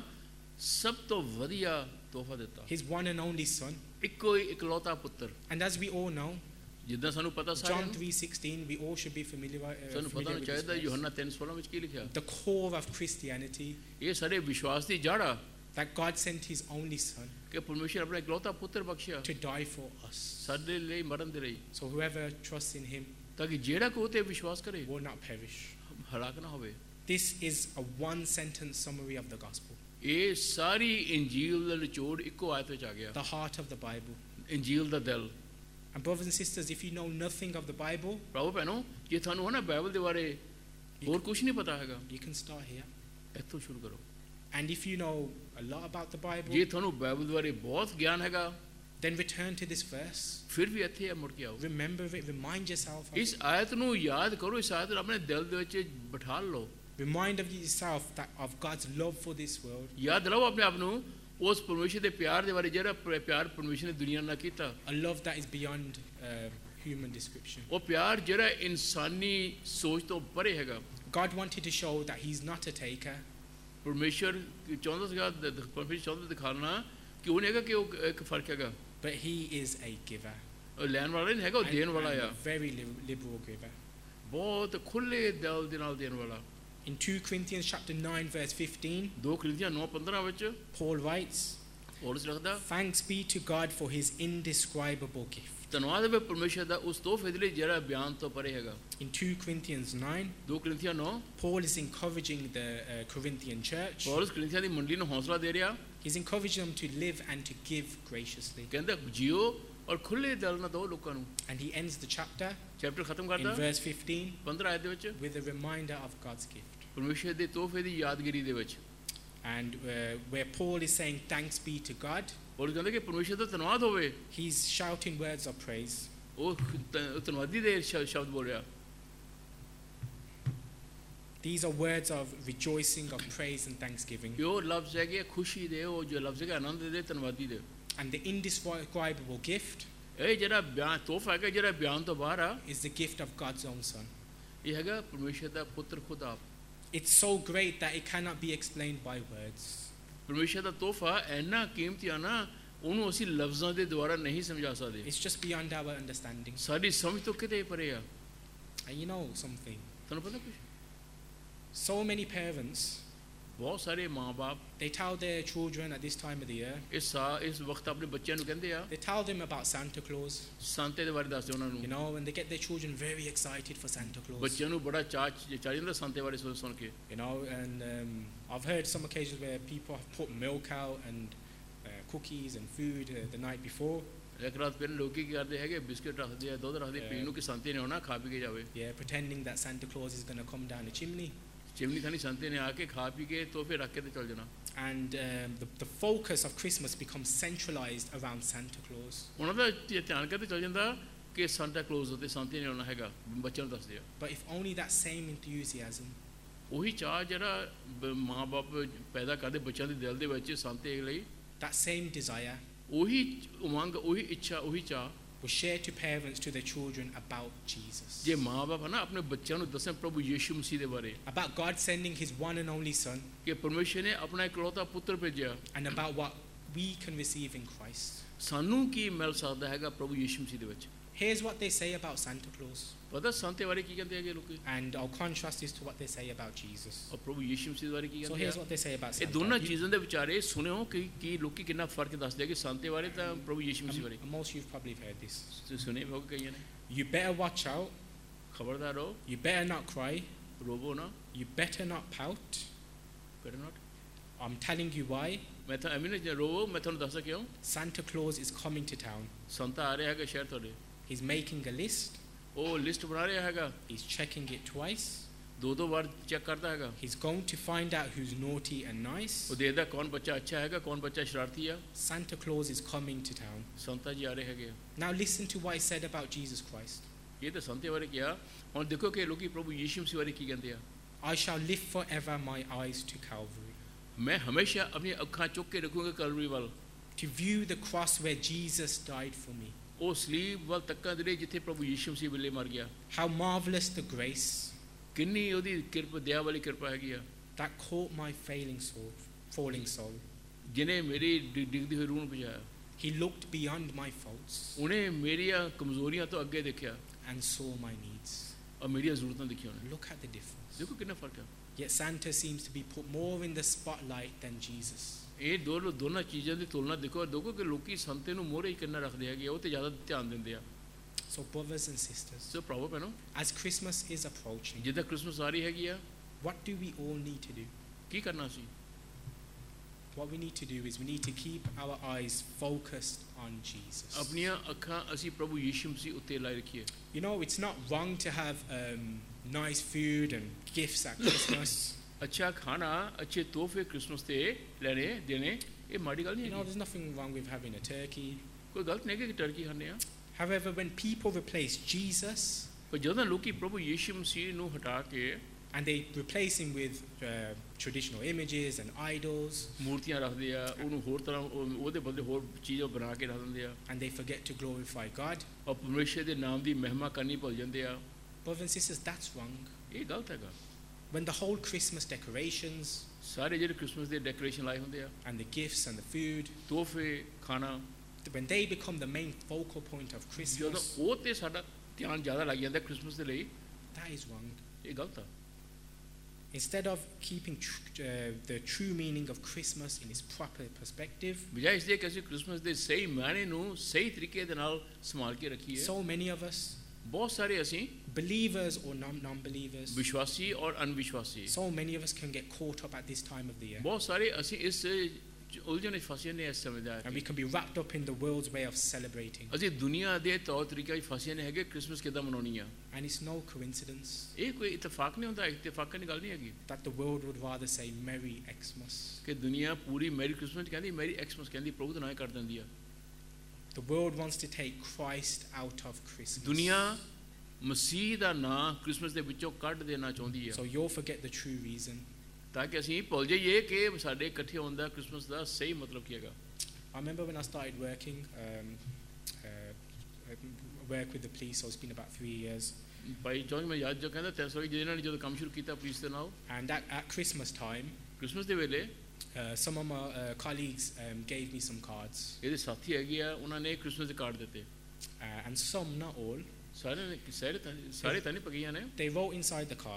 ਸਭ ਤੋਂ ਵਧੀਆ ਤੋਹਫਾ ਦਿੱਤਾ His one and only son. ਇੱਕੋ ਹੀ ਇਕਲੌਤਾ ਪੁੱਤਰ And as we all know, ਜਿੱਦਾਂ ਸਾਨੂੰ ਪਤਾ ਸਾਰਿਆਂ John ਨੂੰ three sixteen, we all should be familiar, uh, ਸਾਨੂੰ ਪਤਾ familiar ਹੋਣਾ with ਚਾਹੀਦਾ this ਯੋਹੰਨਾ verse. ਤਿੰਨ ਸੋਲਾਂ ਵਿੱਚ ਕੀ ਲਿਖਿਆ The core of Christianity, ਇਹ ਸਾਡੇ ਵਿਸ਼ਵਾਸ ਦੀ ਜੜ ਆ that God sent his only son ਕਿ ਪਰਮੇਸ਼ਵਰ ਆਪਣਾ ਇਕਲੌਤਾ ਪੁੱਤਰ ਬਖਸ਼ਿਆ to die for us. ਸਾਡੇ ਲਈ ਮਰਨ ਦੇ ਲਈ So whoever trusts in him ਤਾਂ ਕਿ ਜਿਹੜਾ ਕੋਈ ਤੇ ਵਿਸ਼ਵਾਸ ਕਰੇ will not perish. ਹਲਾਕ ਨਾ ਹੋਵੇ This is a one sentence summary of the gospel, ਇਹ ਸਾਰੀ ਇੰਜੀਲ ਦਾ ਨਿਚੋੜ ਇੱਕੋ ਆਇਤ ਵਿੱਚ ਆ ਗਿਆ the heart of the Bible. ਇੰਜੀਲ ਦਾ ਦਿਲ And brothers and sisters, if you know nothing of the Bible, ਭਰਾਵੋ ਭੈਣੋ ਜੇ ਤੁਹਾਨੂੰ ਨਾ ਬਾਈਬਲ ਦੇ ਬਾਰੇ ਹੋਰ ਕੁਝ ਨਹੀਂ ਪਤਾ ਹੈਗਾ you can start here. ਇੱਥੋਂ ਸ਼ੁਰੂ ਕਰੋ And if you know a lot about the Bible, ਜੇ ਤੁਹਾਨੂੰ ਬਾਈਬਲ ਦੇ ਬਾਰੇ ਬਹੁਤ ਗਿਆਨ ਹੈਗਾ then return to this verse. ਫਿਰ ਵੀ ਇੱਥੇ ਆ ਮੁੜ ਕੇ ਆਓ Remember it, remind yourself of ਇਸ it. ਆਇਤ ਨੂੰ ਯਾਦ ਕਰੋ ਇਸ ਆਇਤ ਨੂੰ ਆਪਣੇ ਦਿਲ ਦੇ ਵਿੱਚ ਬਿਠਾ ਲਓ Remind of yourself that of God's love for this world, ਯਾਦ ਦਿਲਾਓ ਆਪਣੇ ਆਪ ਨੂੰ ਉਸ ਪਰਮੇਸ਼ਰ ਦੇ ਪਿਆਰ ਦੇ ਬਾਰੇ ਜਿਹੜਾ ਪ- ਪਿਆਰ ਪਰਮੇਸ਼ਰ ਨੇ ਦੁਨੀਆ ਨਾਲ ਕੀਤਾ a love that is beyond uh, human description. ਉਹ ਪਿਆਰ ਜਿਹੜਾ ਇਨਸਾਨੀ ਸੋਚ ਤੋਂ ਪਰੇ ਹੈਗਾ God wanted to show that he's not a taker, ਪਰਮੇਸ਼ਰ ਚਾਹੁੰਦਾ ਸੀਗਾ ਦ- ਦ- ਪਰਮੇਸ਼ਰ ਚਾਹੁੰਦਾ ਦਿਖਾਉਣਾ ਕਿ ਉਹ ਨਹੀਂ ਹੈਗਾ ਕਿ ਉਹ ਇੱਕ ਫਰਕ ਹੈਗਾ but he is a giver. ਉਹ ਲੈਣ ਵਾਲਾ ਨਹੀਂ ਹੈਗਾ ਉਹ And- ਦੇਣ ਵਾਲਾ and ਆ a very li- liberal giver. ਬਹੁਤ ਖੁੱਲੇ ਦਿਲ ਦੇ ਨਾਲ ਦੇਣ ਵਾਲਾ In two Corinthians chapter nine verse fifteen, ਦੋ ਕ੍ਰਿੰਥੀਆਂ ਨੌ ਪੰਦਰਾਂ ਵਿੱਚ Paul writes, ਪੌਲਸ ਲਿਖਦਾ Thanks be to God for his indescribable gift. ਧੰਨਵਾਦ ਹੈ ਪਰਮੇਸ਼ਰ ਦਾ ਉਸ ਤੋਹਫੇ ਦੇ ਲਈ ਜਿਹੜਾ ਬਿਆਨ ਤੋਂ ਪਰੇ ਹੈਗਾ In two Corinthians nine, ਦੋ ਕ੍ਰਿੰਥੀਆਂ ਨੌ Paul is encouraging the uh, Corinthian church. Paulus ਕ੍ਰਿੰਥੀਆਂ ਦੀ ਮੰਡਲੀ ਨੂੰ ਹੌਸਲਾ ਦੇ ਰਿਹਾ He's encouraging them to live and to give graciously. ਕਹਿੰਦਾ ਜੀਓ ਔਰ ਖੁੱਲੇ ਦਿਲ ਨਾਲ ਦੋ ਲੋਕਾਂ ਨੂੰ And he ends the chapter chapter ਖਤਮ in ਕਰਦਾ verse fifteen ਪੰਦਰਾਂ ਆਇਤ ਦੇ ਵਿੱਚ with a reminder of God's gift. ਪਰਮੇਸ਼ਰ ਦੇ ਤੋਹਫੇ ਦੀ ਯਾਦਗਿਰੀ ਦੇ ਵਿੱਚ And uh, where Paul is saying thanks be to God, Paulus ਕਹਿੰਦਾ ਕਿ ਪਰਮੇਸ਼ਰ ਦਾ ਧੰਨਵਾਦ ਹੋਵੇ he's shouting words of praise. ਉਹ ਧ- ਧੰਨਵਾਦੀ ਦੇ ਸ਼- ਸ਼ਬਦ ਬੋਲ ਰਿਹਾ These are words of rejoicing, of praise and thanksgiving. ਕਿ ਉਹ ਲਫ਼ਜ਼ ਹੈਗੇ ਖੁਸ਼ੀ ਦੇ ਉਹ ਜੋ ਲਫ਼ਜ਼ ਹੈਗਾ ਆਨੰਦ ਦੇ ਧੰਨਵਾਦੀ ਦੇ And the indescribable gift ਇਹ ਜਿਹੜਾ ਬਿਆਨ ਤੋਹਫਾ ਹੈਗਾ ਜਿਹੜਾ ਬਿਆਨ ਤੋਂ ਬਾਹਰ ਆ is the gift of God's own Son. ਇਹ ਹੈਗਾ ਪਰਮੇਸ਼ਰ ਦਾ ਪੁੱਤਰ ਖੁਦ ਆਪ It's so great that it cannot be explained by words. ਪਰਮੇਸ਼ਰ ਦਾ ਤੋਹਫਾ ਇੰਨਾ ਕੀਮਤੀ ਆ ਨਾ ਉਹਨੂੰ ਅਸੀਂ ਲਫ਼ਜ਼ਾਂ ਦੇ ਦੁਆਰਾ ਨਹੀਂ ਸਮਝਾ ਸਕਦੇ It's just beyond our understanding. ਸਾਡੀ ਸਮਝ ਤੋਂ ਕਿਤੇ ਪਰੇ ਆ And you know something? ਤੁਹਾਨੂੰ ਪਤਾ ਕੁਝ So many parents ਬਹੁਤ ਸਾਰੇ ਮਾਂ-ਬਾਪ they tell their children at this time of the year, ਇਸ ਸਾ ਇਸ ਵਕਤ ਆਪਣੇ ਬੱਚਿਆਂ ਨੂੰ ਕਹਿੰਦੇ ਆ they tell them about Santa Claus, ਸੰਤੇ ਦੇ ਬਾਰੇ ਦੱਸਦੇ ਉਹਨਾਂ you ਨੂੰ know, and they get their children very excited for Santa Claus. ਬੱਚਿਆਂ ਨੂੰ ਬੜਾ ਚਾਅ ਚਾਹ ਜਾਂਦਾ ਸੰਤੇ ਬਾਰੇ ਸੁਣ ਸੁਣ ਕੇ You know, and um, I've heard some occasions where people have put milk out and uh, cookies and food uh, the night before. ਇੱਕ ਰਾਤ ਪਹਿਲਾਂ ਲੋਕੀ ਕੀ ਕਰਦੇ ਹੈਗੇ ਬਿਸਕਟ ਰੱਖਦੇ ਆ ਦੁੱਧ ਰੱਖਦੇ ਪੀਣ ਨੂੰ ਕਿ ਸੰਤੇ ਨੇ ਆਉਣਾ ਖਾ ਪੀ ਕੇ ਜਾਵੇ Yeah, pretending that Santa Claus is going to come down the chimney. Chimney ਥਾਣੀ ਸੰਤੇ ਨੇ ਆ ਕੇ ਖਾ ਪੀ ਕੇ ਤੋਹਫੇ ਰੱਖ ਕੇ ਤੇ ਚਲ ਜਾਣਾ And um, the, the focus of Christmas becomes centralized around Santa Claus. ਉਹਨਾਂ ਦਾ ਧਿ- ਧਿਆਨ ਕਰਦੇ ਚਲ ਜਾਂਦਾ ਕਿ ਸੰਤਾ ਕਲੋਜ਼ ਉੱਤੇ ਸੰਤੇ ਨੇ ਆਉਣਾ ਹੈਗਾ ਬੱਚਿਆਂ ਨੂੰ ਦੱਸਦੇ ਆ But if only that same enthusiasm, ਉਹੀ ਚਾਅ ਜਿਹੜਾ ਬ- ਮਾਂ-ਬਾਪ ਪੈਦਾ ਕਰਦੇ ਬੱਚਿਆਂ ਦੇ ਦਿਲ ਦੇ ਵਿੱਚ ਸੰਤੇ ਲਈ that same desire ਉਹੀ ਉਮੰਗ ਉਹੀ ਇੱਛਾ ਉਹੀ ਚਾਅ was shared to parents to their children about Jesus, ਜੇ ਮਾਂ-ਬਾਪ ਨਾ ਆਪਣੇ ਬੱਚਿਆਂ ਨੂੰ ਦੱਸਣ ਪ੍ਰਭੂ ਯੀਸ਼ੂ ਮਸੀਹ ਦੇ ਬਾਰੇ about God sending his one and only Son, ਕਿ ਪਰਮੇਸ਼ਰ ਨੇ ਆਪਣਾ ਇਕਲੌਤਾ ਪੁੱਤਰ ਭੇਜਿਆ and about what we can receive in Christ. ਸਾਨੂੰ ਕੀ ਮਿਲ ਸਕਦਾ ਹੈਗਾ ਪ੍ਰਭੂ ਯੀਸ਼ੂ ਮਸੀਹ ਦੇ ਵਿੱਚ Here's what they say about Santa Claus, ਪਤਾ ਸੰਤੇ ਬਾਰੇ ਕੀ ਕਹਿੰਦੇ ਹੈਗੇ ਲੋਕੀ and I'll contrast this to what they say about Jesus. ਔਰ ਪ੍ਰਭੂ ਯੀਸ਼ੂ ਮਸੀਹ ਦੇ ਬਾਰੇ ਕੀ So ਕਹਿੰਦੇ here's ਆ what they say about ਇਹ Santa. ਦੋਨਾਂ You- ਚੀਜ਼ਾਂ ਦੇ ਵਿਚਾਰੇ ਸੁਣਿਓ ਕਿ ਕੀ ਲੋਕੀ ਕਿੰਨਾ ਫਰਕ ਦੱਸਦੇ ਆ ਕਿ ਸੰਤੇ ਬਾਰੇ ਤਾਂ ਪ੍ਰਭੂ ਯੀਸ਼ੂ ਮਸੀਹ ਬਾਰੇ and most you've probably heard this. ਤੁਸੀਂ ਸੁਣੇ ਹੋਗੇ ਕਈਆਂ ਨੇ You better watch out. ਖਬਰਦਾਰ ਰਹੋ You better not cry. ਰੋਵੋ ਨਾ You better not pout. better not I'm telling you why. ਮੈਂ ਤਾਂ ਐਵੇਂ ਨਹੀਂ ਰੋਵੋ ਮੈਂ ਤੁਹਾਨੂੰ ਦੱਸਾਂ ਕਿਉਂ Santa Claus is coming to town. ਸੰਤਾ ਆ ਰਿਹਾ ਹੈਗਾ ਸ਼ਹਿਰ ਤੁਹਾਡੇ He's making a list. ਉਹ ਲਿਸਟ ਬਣਾ ਰਿਹਾ ਹੈਗਾ He's checking it twice. ਦੋ ਦੋ ਵਾਰ ਚੈੱਕ ਕਰਦਾ ਹੈਗਾ He's going to find out who's naughty and nice. ਉਹ ਦੇਖਦਾ ਕੌਣ ਬੱਚਾ ਅੱਛਾ ਹੈਗਾ ਕੌਣ ਬੱਚਾ ਸ਼ਰਾਰਤੀ ਆ Santa Claus is coming to town. ਸੰਤਾ ਜੀ ਆ ਰਹੇ ਹੈਗੇ ਆ। Now listen to what is said about Jesus Christ. ਇਹ ਤਾਂ ਸੰਤੇ ਬਾਰੇ ਕਿਹਾ ਹੁਣ ਦੇਖੋ ਕਿ ਲੋਕੀ ਪ੍ਰਭੂ ਯੀਸ਼ੂ ਮਸੀਹ ਬਾਰੇ ਕੀ ਕਹਿੰਦੇ ਆ I shall lift forever my eyes to Calvary, ਮੈਂ ਹਮੇਸ਼ਾ ਆਪਣੀਆਂ ਅੱਖਾਂ ਚੁੱਕ ਕੇ ਰੱਖੂੰਗਾ ਕਲਵਰੀ ਵੱਲ to view the cross where Jesus died for me. ਉਹ ਸਲੀਬ ਵੱਲ ਤੱਕਾਂ ਦੇ ਲਈ ਜਿੱਥੇ ਪ੍ਰਭੂ ਯੀਸ਼ੂ ਮਸੀਹ ਵੇਲੇ ਮਰ ਗਿਆ How marvelous the grace ਕਿੰਨੀ ਉਹਦੀ ਕਿਰਪਾ ਦਇਆ ਵਾਲੀ ਕਿਰਪਾ ਹੈਗੀ ਆ that caught my failing soul, falling soul. ਜਿਹਨੇ ਮੇਰੀ ਡਿ- ਡਿੱਗਦੀ ਹੋਈ ਰੂਹ ਨੂੰ ਬਚਾਇਆ He looked beyond my faults ਉਹਨੇ ਮੇਰੀਆਂ ਕਮਜ਼ੋਰੀਆਂ ਤੋਂ ਅੱਗੇ ਦੇਖਿਆ and saw my needs. ਔਰ ਮੇਰੀਆਂ ਜ਼ਰੂਰਤਾਂ ਦੇਖੀਆਂ ਉਹਨੇ Look at the difference. ਦੇਖੋ ਕਿੰਨਾ ਫਰਕ ਹੈ Yet Santa seems to be put more in the spotlight than Jesus. ਇਹ ਦੋ ਦੋਨਾਂ ਚੀਜ਼ਾਂ ਦੀ ਤੁਲਨਾ ਦੇਖੋ ਦੇਖੋ ਕਿ ਲੋਕੀ ਸੰਤੇ ਨੂੰ ਮੋਹਰੇ ਹੀ ਕਿੰਨਾ ਰੱਖਦੇ ਹੈਗੇ ਆ, ਉਹ ਤੇ ਜ਼ਿਆਦਾ ਧਿਆਨ ਦਿੰਦੇ ਆ So brothers and sisters, so ਪ੍ਰਭੂ ਭੈਣੋ as Christmas is approaching, ਜਿੱਦਾਂ ਕ੍ਰਿਸਮਸ ਆ ਰਹੀ ਹੈਗੀ ਆ what do we all need to do? ਕੀ ਕਰਨਾ ਸੀ What we need to do is we need to keep our eyes focused on Jesus. ਆਪਣੀਆਂ ਅੱਖਾਂ ਅਸੀਂ ਪ੍ਰਭੂ ਯੀਸ਼ੂ ਮਸੀਹ ਉੱਤੇ ਲਾਈ ਰੱਖੀਏ You know, it's not wrong to have um, nice food and gifts at Christmas. ਅੱਛਾ ਖਾਣਾ ਅੱਛੇ ਤੋਹਫੇ ਕ੍ਰਿਸਮਸ ਤੇ ਲੈਣੇ ਦੇਣੇ ਇਹ ਮਾੜੀ ਗੱਲ You ਨਹੀਂ know, ਹੈਗੀ there's nothing wrong with having a turkey. ਕੋਈ ਗਲਤ ਨਹੀਂ ਹੈ ਕਿ ਟਰਕੀ ਖਾਣੇ ਆ However, when people replace Jesus ਪਰ ਜਦੋਂ ਲੋਕੀ ਪ੍ਰਭੂ ਯੀਸ਼ੂ ਮਸੀਹ ਨੂੰ ਹਟਾ ਕੇ and they replace him with uh, traditional images and idols, ਮੂਰਤੀਆਂ ਰੱਖਦੇ ਆ ਉਹਨੂੰ ਹੋਰ ਤਰ੍ਹਾਂ ਉਹ- ਉਹਦੇ ਬਦਲੇ ਹੋਰ ਚੀਜ਼ਾਂ ਬਣਾ ਕੇ ਰੱਖ ਦਿੰਦੇ ਆ and they forget to glorify God, ਔਰ ਪਰਮੇਸ਼ਰ ਦੇ ਨਾਮ ਦੀ ਮਹਿਮਾ ਕਰਨੀ ਭੁੱਲ ਜਾਂਦੇ ਆ brothers and sisters, that's wrong. ਇਹ ਗਲਤ ਹੈਗਾ When the whole Christmas decorations ਸਾਰੇ ਜਿਹੜੇ ਕ੍ਰਿਸਮਸ ਦੇ ਡੈਕੋਰੇਸ਼ਨ ਲਾਏ ਹੁੰਦੇ ਆ and the gifts and the food, ਤੋਹਫੇ ਖਾਣਾ when they become the main focal point of ਜਦੋਂ Christmas, ਉਹ ਤੇ ਸਾਡਾ ਧਿਆਨ ਜ਼ਿਆਦਾ ਲੱਗ ਜਾਂਦਾ ਕ੍ਰਿਸਮਸ ਦੇ ਲਈ that is wrong. ਇਹ ਗਲਤ ਆ Instead of keeping tr- uh, the true meaning of Christmas in its proper perspective, ਬਜਾਏ ਇਸ ਦੇ ਕਿ ਅਸੀਂ ਕ੍ਰਿਸਮਸ ਦੇ ਸਹੀ ਮਾਇਨੇ ਨੂੰ ਸਹੀ ਤਰੀਕੇ ਦੇ ਨਾਲ ਸੰਭਾਲ ਕੇ ਰੱਖੀਏ so many of us, ਬਹੁਤ ਸਾਰੇ ਅਸੀਂ believers or non- non-believers, ਵਿਸ਼ਵਾਸੀ ਔਰ ਅਨਵਿਸ਼ਵਾਸੀ so many of us can get caught up at this time of the year. ਬਹੁਤ ਸਾਰੇ ਅਸੀਂ ਇਸ ਉਲਝਣ ਵਿੱਚ ਫਸੇ ਨੇ ਇਸ ਸਮੇਂ ਦਾ And we can be wrapped up in the world's way of celebrating. ਅਸੀਂ ਦੁਨੀਆ ਦੇ ਤੌਰ ਤਰੀਕੇ ਵਿੱਚ ਫਸੇ ਨੇ ਹੈਗੇ ਕ੍ਰਿਸਮਸ ਕਿੱਦਾਂ ਮਨਾਉਣੀ ਆ And it's no coincidence ਇਹ ਕੋਈ ਇਤਫਾਕ ਨਹੀਂ ਹੁੰਦਾ ਇਤਫਾਕਾਂ ਦੀ ਗੱਲ ਨਹੀਂ ਹੈਗੀ that the world would rather say Merry Xmas. ਕਿ ਦੁਨੀਆ ਪੂਰੀ ਮੈਰੀ ਕ੍ਰਿਸਮਸ ਕਹਿੰਦੀ ਮੈਰੀ ਐਕਸਮਸ ਕਹਿੰਦੀ ਪ੍ਰਭੂ ਦਾ ਨਾਂ ਕਰ ਦਿੰਦੀ ਆ The world wants to take Christ out of Christmas. ਦੁਨੀਆ ਮਸੀਹ ਦਾ ਨਾਂ ਕ੍ਰਿਸਮਸ ਦੇ ਵਿੱਚੋਂ ਕੱਢ ਦੇਣਾ ਚਾਹੁੰਦੀ ਆ So you'll forget the true reason. ਤਾਂ ਕਿ ਅਸੀਂ ਭੁੱਲ ਜਾਈਏ ਕਿ ਸਾਡੇ ਇਕੱਠੇ ਹੋਣ ਦਾ ਕ੍ਰਿਸਮਸ ਦਾ ਸਹੀ ਮਤਲਬ ਕੀ ਹੈਗਾ I remember when I started working, um, uh, I work with the police, so it's been about three years. ਭਾਈ ਜੋਜ ਮੈਂ ਯਾਦ ਜੋ ਕਹਿੰਦਾ ਤਿੰਨ ਸੌ ਜਿਹਨਾਂ ਨੇ ਜਦੋਂ ਕੰਮ ਸ਼ੁਰੂ ਕੀਤਾ ਪੁਲਿਸ ਦੇ ਨਾਲ And at, at Christmas time, Christmas ਦੇ ਵੇਲੇ uh, some of my uh, colleagues um, gave me some cards, ਇਹਦੇ ਸਾਥੀ ਹੈਗੇ ਆ ਉਹਨਾਂ ਨੇ ਕ੍ਰਿਸਮਸ ਦੇ ਕਾਰਡ ਦਿੱਤੇ uh, and some, not all, ਸਾਰੇ ਨੇ ਸਾਰੇ ਤਾਂ ਸਾਰੇ ਤਾਂ ਨਹੀਂ ਪਗੀਆਂ ਨੇ they wrote inside the card,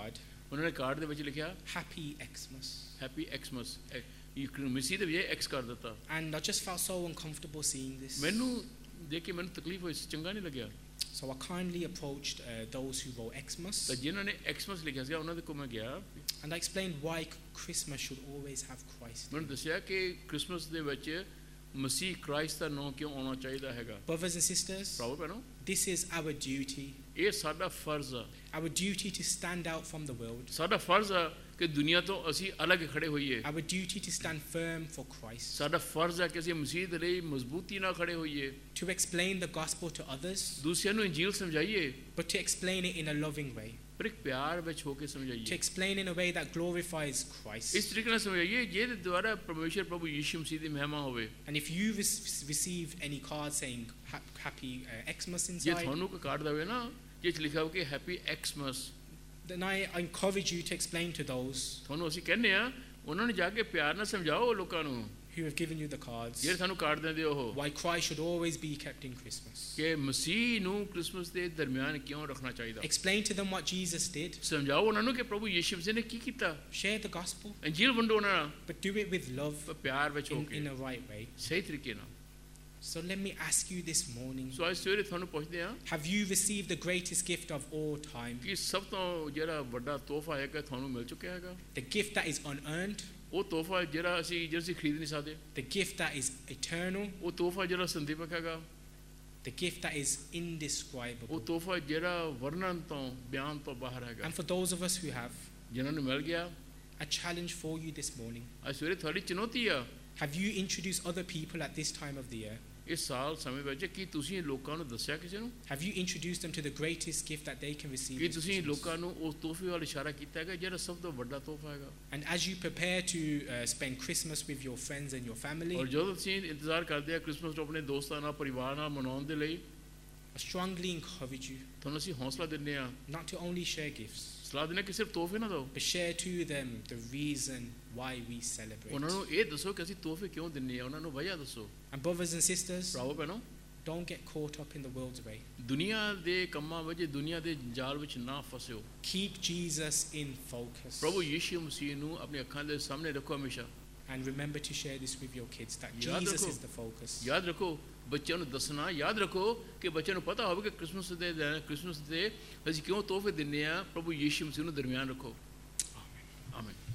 ਉਹਨਾਂ ਨੇ ਕਾਰਡ ਦੇ ਵਿੱਚ ਲਿਖਿਆ Happy Xmas. ਹੈਪੀ ਐਕਸਮਸ, ਮਸੀਹ ਦੇ ਵਿੱਚ ਐਕਸ ਕਰ ਦਿੱਤਾ। And I just felt so uncomfortable seeing this. ਮੈਨੂੰ ਦੇਖ ਕੇ ਮੈਨੂੰ ਤਕਲੀਫ ਹੋਈ, ਚੰਗਾ ਨਹੀਂ ਲੱਗਿਆ। So I kindly approached uh, those who wrote Xmas. ਤਾਂ ਜਿਨ੍ਹਾਂ ਨੇ ਐਕਸਮਸ ਲਿਖਿਆ ਸੀ ਉਹਨਾਂ ਦੇ ਕੋਲ ਮੈਂ ਗਿਆ। And I explained why Christmas should always have Christ. ਮੈਨੂੰ ਦੱਸਿਆ ਕਿ ਕ੍ਰਿਸਮਸ ਦੇ ਵਿੱਚ ਮਸੀਹ ਕ੍ਰਾਈਸਟ ਦਾ ਨਾਮ ਕਿਉਂ ਆਉਣਾ ਚਾਹੀਦਾ ਹੈਗਾ। Brothers and sisters, ਭਰਾਵੋ ਭੈਣੋ, this is our duty. ਇਹ ਸਾਡਾ ਫਰਜ਼ ਆ। Our duty to stand out from the world. ਸਾਡਾ ਫਰਜ਼ ਆ ਕਿ ਦੁਨੀਆ ਤੋਂ ਅਸੀਂ ਅਲੱਗ ਖੜੇ ਹੋਈਏ। Our duty to stand firm for Christ. ਸਾਡਾ ਫਰਜ਼ ਆ ਕਿ ਅਸੀਂ ਮਸੀਹ ਦੇ ਲਈ ਮਜ਼ਬੂਤੀ ਨਾਲ ਖੜੇ ਹੋਈਏ। To explain the gospel to others, ਦੂਸਰਿਆਂ ਨੂੰ ਇੰਜੀਲ ਸਮਝਾਈਏ, but to explain it in a loving way. ਪਰ ਇੱਕ ਪਿਆਰ ਵਿੱਚ ਹੋ ਕੇ To ਸਮਝਾਈਏ। explain in a way that glorifies ਇਸ Christ. ਤਰੀਕੇ ਨਾਲ ਸਮਝਾਈਏ ਜਿਹਦੇ ਦੁਆਰਾ ਪਰਮੇਸ਼ਰ ਪ੍ਰਭੂ ਯੀਸ਼ੂ ਮਸੀਹ ਦੀ ਮਹਿਮਾ ਹੋਵੇ। And if you re- receive any card saying ha- happy uh, Xmas ਜੇ inside, ਤੁਹਾਨੂੰ ਕੋਈ ਕਾਰਡ ਦੇਵੇ ਨਾ ਜਿਸ ਲਿਖਿਆ ਹੋ ਕਿ happy Xmas, then I encourage you to explain to those ਤੁਹਾਨੂੰ ਅਸੀਂ ਕਹਿੰਦੇ ਆ ਉਹਨਾਂ ਨੂੰ ਜਾ ਕੇ ਪਿਆਰ ਨਾਲ ਸਮਝਾਓ ਲੋਕਾਂ ਨੂੰ who have given you the cards ਜਿਹੜੇ ਸਾਨੂੰ ਕਾਰਡ ਦਿੰਦੇ ਉਹ why Christ should always be kept in Christmas. ਕਿ ਮਸੀਹ ਨੂੰ ਕ੍ਰਿਸਮਸ ਦੇ ਦਰਮਿਆਨ ਕਿਉਂ ਰੱਖਣਾ ਚਾਹੀਦਾ। Explain to them what Jesus did. ਸਮਝਾਓ ਉਹਨਾਂ ਨੂੰ ਕਿ ਪ੍ਰਭੂ ਯੀਸ਼ੂ ਮਸੀਹ ਨੇ ਕੀ ਕੀਤਾ। Share the gospel, ਇੰਜੀਲ ਵੰਡੋ ਉਹਨਾਂ ਨਾਲ, but do it with love ਪਰ ਪਿਆਰ ਵਿੱਚ ਹੋ in, K in a right way. ਸਹੀ ਤਰੀਕੇ ਨਾਲ। So let me ask you this morning, ਸੋ ਅੱਜ ਸਵੇਰੇ ਤੁਹਾਨੂੰ ਪੁੱਛਦੇ ਆ have you received the greatest gift of all time? ਕਿ ਸਭ ਤੋਂ ਜਿਹੜਾ ਵੱਡਾ ਤੋਹਫਾ ਹੈਗਾ ਤੁਹਾਨੂੰ ਮਿਲ ਚੁੱਕਿਆ ਹੈਗਾ। The gift that is unearned, ਉਹ ਤੋਹਫਾ ਜਿਹੜਾ ਅਸੀਂ ਜਿਹੜਾ ਅਸੀਂ ਖਰੀਦ ਨਹੀਂ ਸਕਦੇ। the gift that is eternal, ਉਹ ਤੋਹਫਾ ਜਿਹੜਾ ਸੰਦੀਪਕ ਹੈਗਾ। the gift that is ਉਹ indescribable. ਤੋਹਫਾ ਜਿਹੜਾ ਵਰਣਨ ਤੋਂ ਬਿਆਨ ਤੋਂ ਬਾਹਰ ਹੈਗਾ। And for those of us who have, ਜਿਨ੍ਹਾਂ ਨੂੰ ਮਿਲ ਗਿਆ, a challenge for you this morning. ਅੱਜ ਸਵੇਰੇ ਤੁਹਾਡੀ ਚੁਣੌਤੀ ਆ Have you introduced other people at this time of the year? ਇਸ ਸਾਲ ਸਮੇਂ ਵਿੱਚ ਕੀ ਤੁਸੀਂ ਲੋਕਾਂ ਨੂੰ ਦੱਸਿਆ ਕਿਸੇ ਨੂੰ Have you introduced them to the greatest gift that they can receive? ਕਿ this ਤੁਸੀਂ Christmas? ਲੋਕਾਂ ਨੂੰ ਉਸ ਤੋਹਫੇ ਵੱਲ ਇਸ਼ਾਰਾ ਕੀਤਾ ਹੈਗਾ ਜਿਹੜਾ ਸਭ ਤੋਂ ਵੱਡਾ ਤੋਹਫਾ ਹੈਗਾ। And as you prepare to uh, spend Christmas with your friends and your family, ਔਰ ਜਦੋਂ ਤੁਸੀਂ ਇੰਤਜ਼ਾਰ ਕਰਦੇ ਆ ਕ੍ਰਿਸਮਸ ਨੂੰ ਆਪਣੇ ਦੋਸਤਾਂ ਨਾਲ ਪਰਿਵਾਰ ਨਾਲ ਮਨਾਉਣ ਦੇ ਲਈ, I strongly encourage you ਤੁਹਾਨੂੰ ਅਸੀਂ ਹੌਸਲਾ ਦਿੰਦੇ ਆ, not to only share gifts, ਸਲਾਹ ਦਿੰਦੇ ਕਿ ਸਿਰਫ ਤੋਹਫੇ ਨਾ ਦਿਓ, but share to them the reason why we celebrate. ਉਹਨਾਂ ਨੂੰ ਇਹ ਦੱਸੋ ਕਿ ਅਸੀਂ ਤੋਹਫੇ ਕਿਉਂ ਦਿੰਦੇ ਆ, ਉਹਨਾਂ ਨੂੰ ਵਜ੍ਹਾ ਦੱਸੋ। And brothers and sisters, ਭਰਾਵੋ ਭੈਣੋ, don't get caught up in the world's way. ਦੁਨੀਆ ਦੇ ਕੰਮਾਂ ਵਿੱਚ, ਦੁਨੀਆ ਦੇ ਜਾਲ ਵਿੱਚ ਨਾ ਫਸਿਓ। Keep Jesus in focus. ਪ੍ਰਭੂ ਯੀਸ਼ੂ ਮਸੀਹ ਨੂੰ ਆਪਣੀ ਅੱਖਾਂ ਦੇ ਸਾਹਮਣੇ ਰੱਖੋ ਹਮੇਸ਼ਾ। And remember to share this with your kids, that ਯਾਦ Jesus ਰੱਖੋ। is the focus. ਯਾਦ ਰੱਖੋ, ਬੱਚਿਆਂ ਨੂੰ ਦੱਸਣਾ, ਯਾਦ ਰੱਖੋ ਕਿ ਬੱਚਿਆਂ ਨੂੰ ਪਤਾ ਹੋਵੇ ਕਿ ਕ੍ਰਿਸਮਸ ਦੇ ਦਿਨ, ਕ੍ਰਿਸਮਸ ਦੇ ਅਸੀਂ ਕਿਉਂ ਤੋਹਫੇ ਦਿੰਦੇ ਆ। ਪ੍ਰਭੂ ਯੀਸ਼ੂ ਮਸੀਹ ਨੂੰ ਦਰਮਿਆਨ ਰੱਖੋ। ਆਮੀਨ।